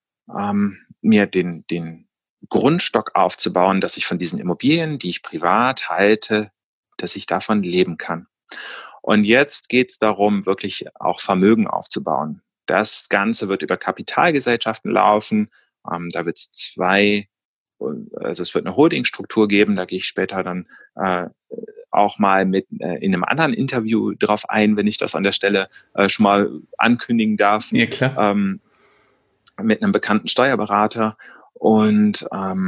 mir den Grundstock aufzubauen, dass ich von diesen Immobilien, die ich privat halte, dass ich davon leben kann. Und jetzt geht es darum, wirklich auch Vermögen aufzubauen. Das Ganze wird über Kapitalgesellschaften laufen. Da wird es also es wird eine Holdingstruktur geben, da gehe ich später dann auch mal in einem anderen Interview drauf ein, wenn ich das an der Stelle schon mal ankündigen darf, Ja, klar. mit einem bekannten Steuerberater. Und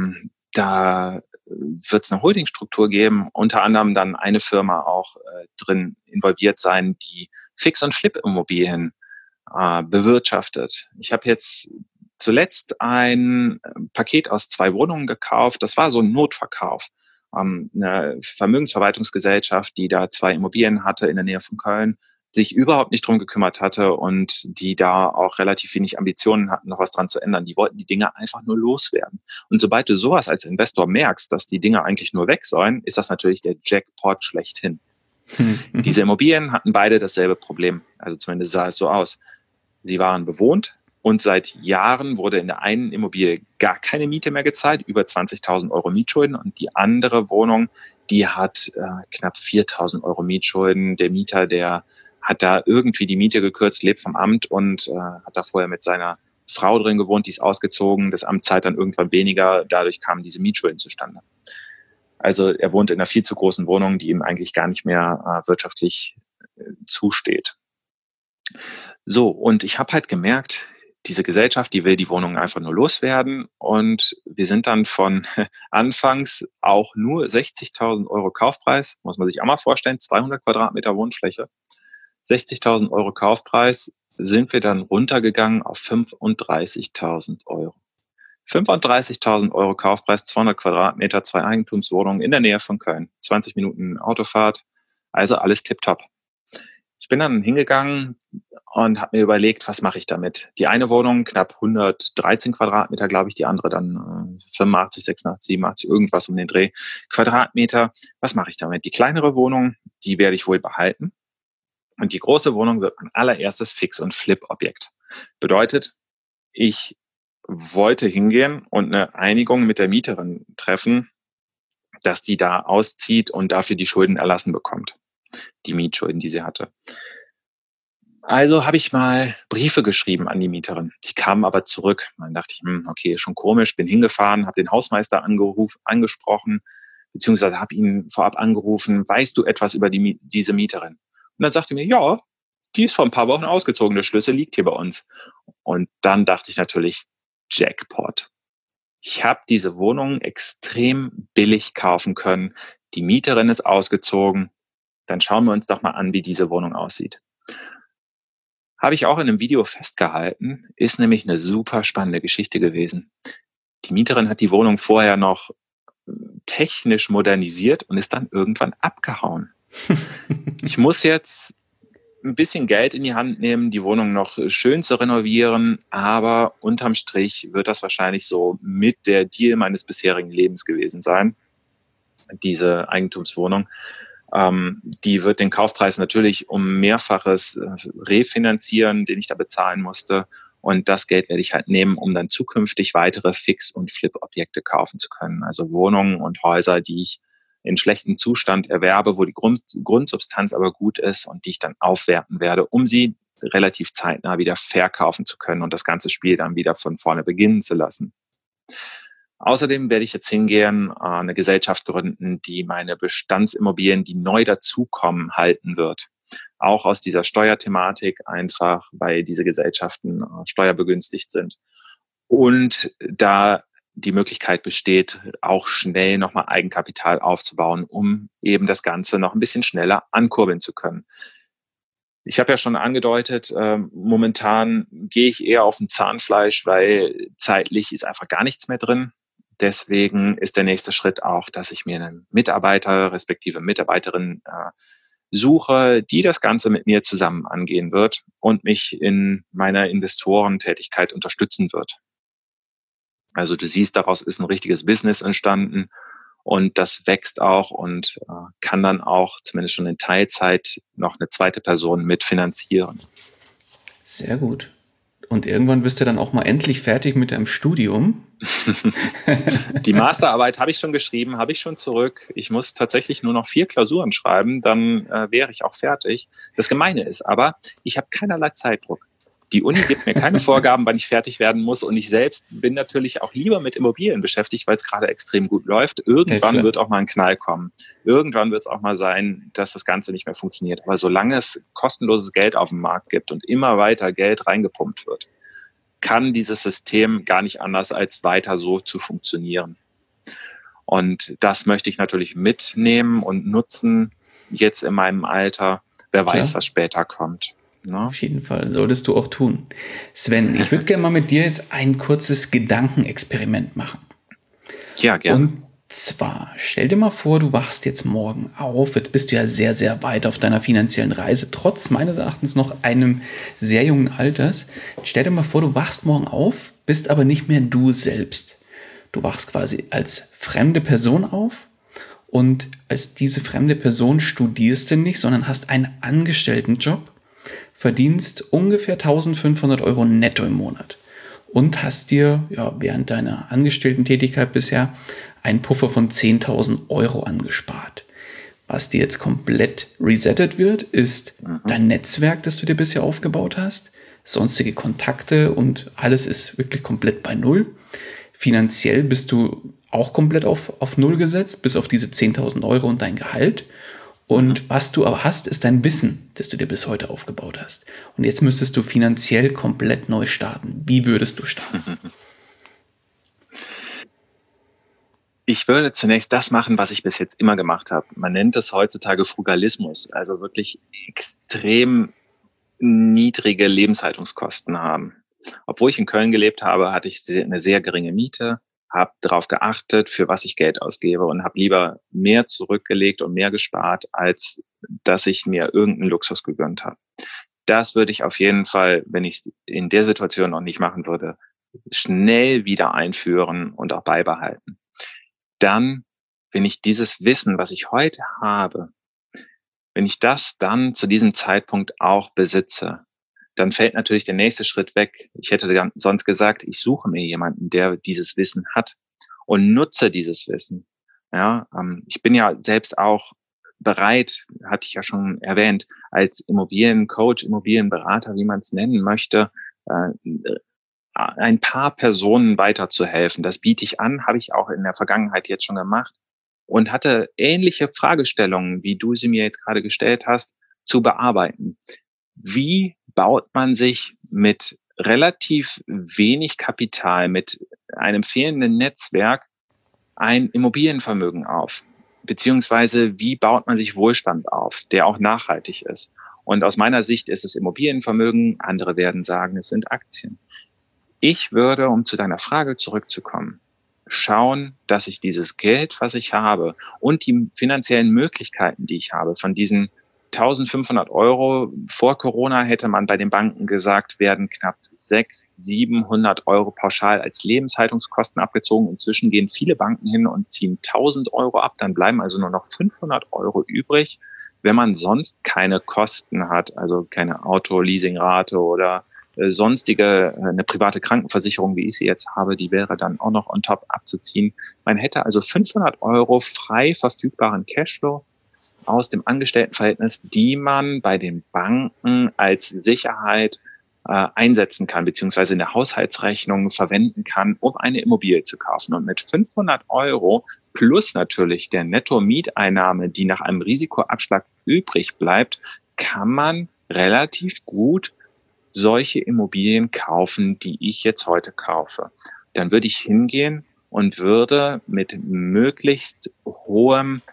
da wird es eine Holdingstruktur geben, unter anderem dann eine Firma auch drin involviert sein, die Fix- und Flip-Immobilien bewirtschaftet. Ich habe jetzt zuletzt ein Paket aus 2 Wohnungen gekauft. Das war so ein Notverkauf. Eine Vermögensverwaltungsgesellschaft, die da 2 Immobilien hatte in der Nähe von Köln, sich überhaupt nicht drum gekümmert hatte und die da auch relativ wenig Ambitionen hatten, noch was dran zu ändern. Die wollten die Dinge einfach nur loswerden. Und sobald du sowas als Investor merkst, dass die Dinge eigentlich nur weg sollen, ist das natürlich der Jackpot schlechthin. Diese Immobilien hatten beide dasselbe Problem. Also zumindest sah es so aus. Sie waren bewohnt und seit Jahren wurde in der einen Immobilie gar keine Miete mehr gezahlt, über 20.000 Euro Mietschulden. Und die andere Wohnung, die hat knapp 4.000 Euro Mietschulden. Der Mieter, der hat da irgendwie die Miete gekürzt, lebt vom Amt und hat da vorher mit seiner Frau drin gewohnt, die ist ausgezogen. Das Amt zahlt dann irgendwann weniger. Dadurch kamen diese Mietschulden zustande. Also er wohnt in einer viel zu großen Wohnung, die ihm eigentlich gar nicht mehr wirtschaftlich zusteht. So, und ich habe halt gemerkt, diese Gesellschaft, die will die Wohnung einfach nur loswerden. Und wir sind dann von anfangs auch nur 60.000 Euro Kaufpreis, muss man sich auch mal vorstellen, 200 Quadratmeter Wohnfläche, 60.000 Euro Kaufpreis, sind wir dann runtergegangen auf 35.000 Euro. 35.000 Euro Kaufpreis, 200 Quadratmeter, 2 Eigentumswohnungen in der Nähe von Köln, 20 Minuten Autofahrt, also alles tipptopp. Ich bin dann hingegangen und habe mir überlegt, was mache ich damit? Die eine Wohnung, knapp 113 Quadratmeter, glaube ich, die andere dann 85, 86, 87, irgendwas um den Dreh Quadratmeter. Was mache ich damit? Die kleinere Wohnung, die werde ich wohl behalten. Und die große Wohnung wird mein allererstes Fix- und Flip-Objekt. Bedeutet, ich wollte hingehen und eine Einigung mit der Mieterin treffen, dass die da auszieht und dafür die Schulden erlassen bekommt. Die Mietschulden, die sie hatte. Also habe ich mal Briefe geschrieben an die Mieterin. Die kamen aber zurück. Dann dachte ich, okay, schon komisch, bin hingefahren, habe den Hausmeister angesprochen, beziehungsweise habe ihn vorab angerufen, weißt du etwas über diese Mieterin? Und dann sagte er mir, ja, die ist vor ein paar Wochen ausgezogen, der Schlüssel liegt hier bei uns. Und dann dachte ich natürlich, Jackpot. Ich habe diese Wohnung extrem billig kaufen können. Die Mieterin ist ausgezogen. Dann schauen wir uns doch mal an, wie diese Wohnung aussieht. Habe ich auch in einem Video festgehalten, ist nämlich eine super spannende Geschichte gewesen. Die Mieterin hat die Wohnung vorher noch technisch modernisiert und ist dann irgendwann abgehauen. Ich muss jetzt ein bisschen Geld in die Hand nehmen, die Wohnung noch schön zu renovieren, aber unterm Strich wird das wahrscheinlich so mit der Deal meines bisherigen Lebens gewesen sein, diese Eigentumswohnung. Die wird den Kaufpreis natürlich um Mehrfaches refinanzieren, den ich da bezahlen musste. Und das Geld werde ich halt nehmen, um dann zukünftig weitere Fix- und Flip-Objekte kaufen zu können. Also Wohnungen und Häuser, die ich in schlechtem Zustand erwerbe, wo die Grundsubstanz aber gut ist und die ich dann aufwerten werde, um sie relativ zeitnah wieder verkaufen zu können und das ganze Spiel dann wieder von vorne beginnen zu lassen. Außerdem werde ich jetzt hingehen, eine Gesellschaft gründen, die meine Bestandsimmobilien, die neu dazukommen, halten wird. Auch aus dieser Steuerthematik, einfach weil diese Gesellschaften steuerbegünstigt sind. Und da die Möglichkeit besteht, auch schnell nochmal Eigenkapital aufzubauen, um eben das Ganze noch ein bisschen schneller ankurbeln zu können. Ich habe ja schon angedeutet, momentan gehe ich eher auf ein Zahnfleisch, weil zeitlich ist einfach gar nichts mehr drin. Deswegen ist der nächste Schritt auch, dass ich mir einen Mitarbeiter respektive Mitarbeiterin suche, die das Ganze mit mir zusammen angehen wird und mich in meiner Investorentätigkeit unterstützen wird. Also du siehst, daraus ist ein richtiges Business entstanden und das wächst auch und kann dann auch zumindest schon in Teilzeit noch eine zweite Person mitfinanzieren. Sehr gut. Und irgendwann bist du dann auch mal endlich fertig mit deinem Studium. Die Masterarbeit habe ich schon geschrieben, habe ich schon zurück. Ich muss tatsächlich nur noch 4 Klausuren schreiben, dann wäre ich auch fertig. Das Gemeine ist aber, ich habe keinerlei Zeitdruck. Die Uni gibt mir keine Vorgaben, wann ich fertig werden muss. Und ich selbst bin natürlich auch lieber mit Immobilien beschäftigt, weil es gerade extrem gut läuft. Irgendwann wird auch mal ein Knall kommen. Irgendwann wird es auch mal sein, dass das Ganze nicht mehr funktioniert. Aber solange es kostenloses Geld auf dem Markt gibt und immer weiter Geld reingepumpt wird, kann dieses System gar nicht anders, als weiter so zu funktionieren. Und das möchte ich natürlich mitnehmen und nutzen, jetzt in meinem Alter. Wer weiß, was später kommt. No? Auf jeden Fall, solltest du auch tun. Sven, ich würde gerne mal mit dir jetzt ein kurzes Gedankenexperiment machen. Ja, gerne. Und zwar, stell dir mal vor, du wachst jetzt morgen auf, jetzt bist du ja sehr, sehr weit auf deiner finanziellen Reise, trotz meines Erachtens noch einem sehr jungen Alters. Stell dir mal vor, du wachst morgen auf, bist aber nicht mehr du selbst. Du wachst quasi als fremde Person auf und als diese fremde Person studierst du nicht, sondern hast einen Angestelltenjob, verdienst ungefähr 1.500 Euro netto im Monat und hast dir während deiner Angestellten-Tätigkeit bisher einen Puffer von 10.000 Euro angespart. Was dir jetzt komplett resettet wird, ist dein Netzwerk, das du dir bisher aufgebaut hast, sonstige Kontakte und alles ist wirklich komplett bei Null. Finanziell bist du auch komplett auf Null gesetzt, bis auf diese 10.000 Euro und dein Gehalt. Und was du aber hast, ist dein Wissen, das du dir bis heute aufgebaut hast. Und jetzt müsstest du finanziell komplett neu starten. Wie würdest du starten? Ich würde zunächst das machen, was ich bis jetzt immer gemacht habe. Man nennt es heutzutage Frugalismus, also wirklich extrem niedrige Lebenshaltungskosten haben. Obwohl ich in Köln gelebt habe, hatte ich eine sehr geringe Miete, habe darauf geachtet, für was ich Geld ausgebe und habe lieber mehr zurückgelegt und mehr gespart, als dass ich mir irgendeinen Luxus gegönnt habe. Das würde ich auf jeden Fall, wenn ich es in der Situation noch nicht machen würde, schnell wieder einführen und auch beibehalten. Dann, wenn ich dieses Wissen, was ich heute habe, wenn ich das dann zu diesem Zeitpunkt auch besitze, dann fällt natürlich der nächste Schritt weg. Ich hätte sonst gesagt, ich suche mir jemanden, der dieses Wissen hat und nutze dieses Wissen. Ja, ich bin ja selbst auch bereit, hatte ich ja schon erwähnt, als Immobiliencoach, Immobilienberater, wie man es nennen möchte, ein paar Personen weiterzuhelfen. Das biete ich an, habe ich auch in der Vergangenheit jetzt schon gemacht und hatte ähnliche Fragestellungen, wie du sie mir jetzt gerade gestellt hast, zu bearbeiten. Wie baut man sich mit relativ wenig Kapital, mit einem fehlenden Netzwerk ein Immobilienvermögen auf? Beziehungsweise wie baut man sich Wohlstand auf, der auch nachhaltig ist? Und aus meiner Sicht ist es Immobilienvermögen, andere werden sagen, es sind Aktien. Ich würde, um zu deiner Frage zurückzukommen, schauen, dass ich dieses Geld, was ich habe und die finanziellen Möglichkeiten, die ich habe, von diesen 1.500 Euro vor Corona hätte man bei den Banken gesagt, werden knapp 600-700 Euro pauschal als Lebenshaltungskosten abgezogen. Inzwischen gehen viele Banken hin und ziehen 1.000 Euro ab. Dann bleiben also nur noch 500 Euro übrig, wenn man sonst keine Kosten hat, also keine Auto-Leasingrate oder sonstige, eine private Krankenversicherung, wie ich sie jetzt habe, die wäre dann auch noch on top abzuziehen. Man hätte also 500 Euro frei verfügbaren Cashflow aus dem Angestelltenverhältnis, die man bei den Banken als Sicherheit einsetzen kann, beziehungsweise in der Haushaltsrechnung verwenden kann, um eine Immobilie zu kaufen. Und mit 500 Euro plus natürlich der Netto-Mieteinnahme, die nach einem Risikoabschlag übrig bleibt, kann man relativ gut solche Immobilien kaufen, die ich jetzt heute kaufe. Dann würde ich hingehen und würde mit möglichst hohem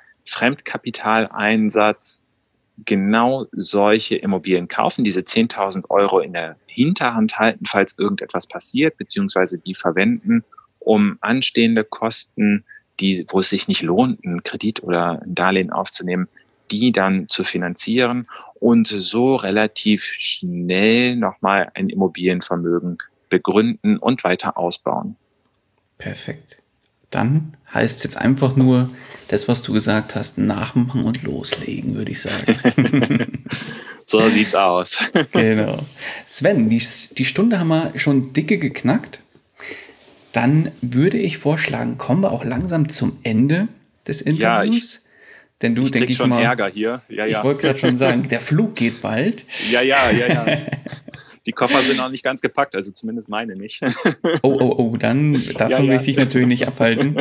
Fremdkapitaleinsatz genau solche Immobilien kaufen, diese 10.000 Euro in der Hinterhand halten, falls irgendetwas passiert, beziehungsweise die verwenden, um anstehende Kosten, wo es sich nicht lohnt, einen Kredit oder ein Darlehen aufzunehmen, die dann zu finanzieren und so relativ schnell nochmal ein Immobilienvermögen begründen und weiter ausbauen. Perfekt. Dann heißt es jetzt einfach nur, das, was du gesagt hast, nachmachen und loslegen, würde ich sagen. So sieht's aus. Genau. Sven, die Stunde haben wir schon dicke geknackt. Dann würde ich vorschlagen, kommen wir auch langsam zum Ende des Interviews. Denn du, denke ich schon mal, Ärger hier. Ja. Ich wollte gerade schon sagen, der Flug geht bald. Ja. Die Koffer sind noch nicht ganz gepackt, also zumindest meine nicht. Oh, dann davon möchte ich natürlich nicht abhalten.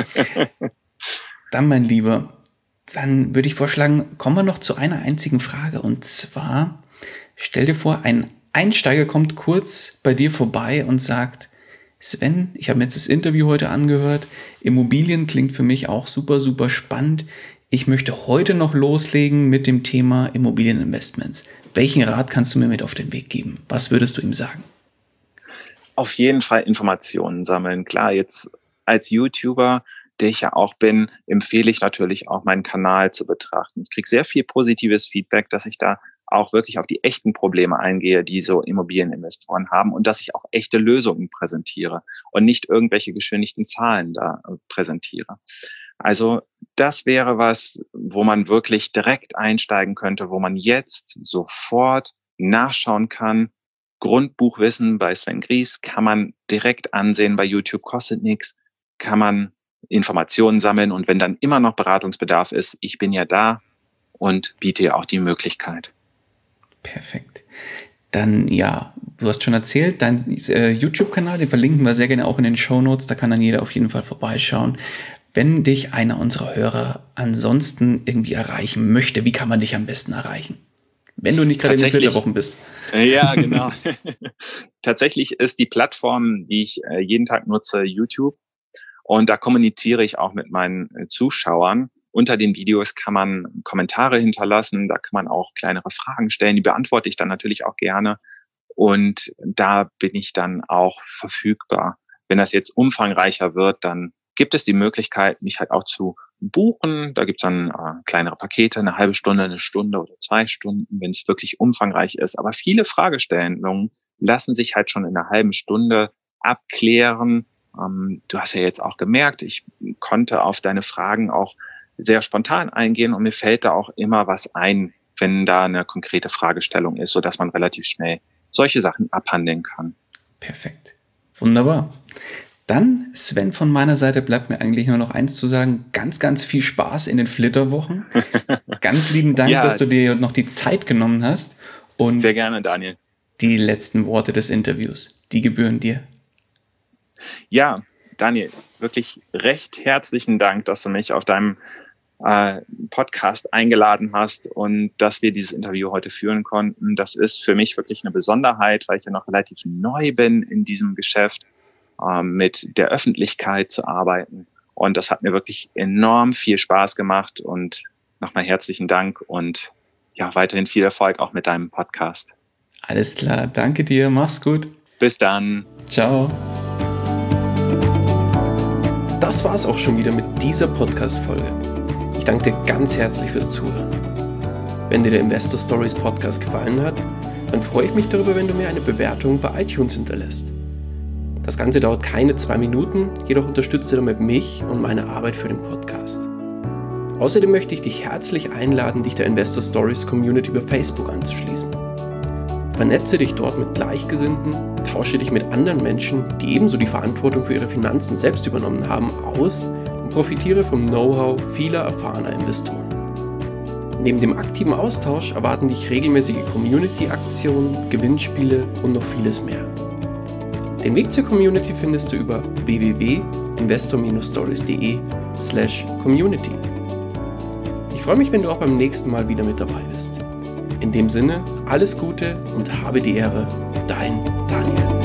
Dann, mein Lieber, dann würde ich vorschlagen, kommen wir noch zu einer einzigen Frage. Und zwar, stell dir vor, ein Einsteiger kommt kurz bei dir vorbei und sagt, Sven, ich habe mir jetzt das Interview heute angehört, Immobilien klingt für mich auch super, super spannend. Ich möchte heute noch loslegen mit dem Thema Immobilieninvestments. Welchen Rat kannst du mir mit auf den Weg geben? Was würdest du ihm sagen? Auf jeden Fall Informationen sammeln. Klar, jetzt als YouTuber, der ich ja auch bin, empfehle ich natürlich auch meinen Kanal zu betrachten. Ich kriege sehr viel positives Feedback, dass ich da auch wirklich auf die echten Probleme eingehe, die so Immobilieninvestoren haben und dass ich auch echte Lösungen präsentiere und nicht irgendwelche geschönigten Zahlen da präsentiere. Also das wäre was, wo man wirklich direkt einsteigen könnte, wo man jetzt sofort nachschauen kann. Grundbuchwissen bei Sven Gries kann man direkt ansehen bei YouTube, kostet nichts, kann man Informationen sammeln und wenn dann immer noch Beratungsbedarf ist, ich bin ja da und biete ja auch die Möglichkeit. Perfekt. Dann, ja, du hast schon erzählt, dein YouTube-Kanal, den verlinken wir sehr gerne auch in den Shownotes, da kann dann jeder auf jeden Fall vorbeischauen. Wenn dich einer unserer Hörer ansonsten irgendwie erreichen möchte, wie kann man dich am besten erreichen? Wenn du nicht gerade in den Flitterwochen bist. Ja, genau. Tatsächlich ist die Plattform, die ich jeden Tag nutze, YouTube. Und da kommuniziere ich auch mit meinen Zuschauern Unter den Videos kann man Kommentare hinterlassen, da kann man auch kleinere Fragen stellen, die beantworte ich dann natürlich auch gerne. Und da bin ich dann auch verfügbar. Wenn das jetzt umfangreicher wird, dann gibt es die Möglichkeit, mich halt auch zu buchen. Da gibt es dann kleinere Pakete, eine halbe Stunde, eine Stunde oder 2 Stunden, wenn es wirklich umfangreich ist. Aber viele Fragestellungen lassen sich halt schon in einer halben Stunde abklären. Du hast ja jetzt auch gemerkt, ich konnte auf deine Fragen auch sehr spontan eingehen und mir fällt da auch immer was ein, wenn da eine konkrete Fragestellung ist, sodass man relativ schnell solche Sachen abhandeln kann. Perfekt. Wunderbar. Dann, Sven, von meiner Seite bleibt mir eigentlich nur noch eins zu sagen. Ganz, ganz viel Spaß in den Flitterwochen. Ganz lieben Dank, Ja, dass du dir noch die Zeit genommen hast. Und sehr gerne, Daniel. die letzten Worte des Interviews, die gebühren dir. Ja, Daniel, wirklich recht herzlichen Dank, dass du mich auf deinem Podcast eingeladen hast und dass wir dieses Interview heute führen konnten. Das ist für mich wirklich eine Besonderheit, weil ich ja noch relativ neu bin in diesem Geschäft, mit der Öffentlichkeit zu arbeiten. Und das hat mir wirklich enorm viel Spaß gemacht und nochmal herzlichen Dank und ja, weiterhin viel Erfolg auch mit deinem Podcast. Alles klar, danke dir, mach's gut. Bis dann. Ciao. Das war's auch schon wieder mit dieser Podcast-Folge. Ich danke dir ganz herzlich fürs Zuhören. Wenn dir der Investor Stories Podcast gefallen hat, dann freue ich mich darüber, wenn du mir eine Bewertung bei iTunes hinterlässt. Das Ganze dauert keine 2 Minuten, jedoch unterstützt du damit mich und meine Arbeit für den Podcast. Außerdem möchte ich dich herzlich einladen, dich der Investor Stories Community über Facebook anzuschließen. Vernetze dich dort mit Gleichgesinnten, tausche dich mit anderen Menschen, die ebenso die Verantwortung für ihre Finanzen selbst übernommen haben, aus und profitiere vom Know-how vieler erfahrener Investoren. Neben dem aktiven Austausch erwarten dich regelmäßige Community-Aktionen, Gewinnspiele und noch vieles mehr. Den Weg zur Community findest du über www.investor-stories.de/community. Ich freue mich, wenn du auch beim nächsten Mal wieder mit dabei bist. In dem Sinne, alles Gute und habe die Ehre, dein Daniel.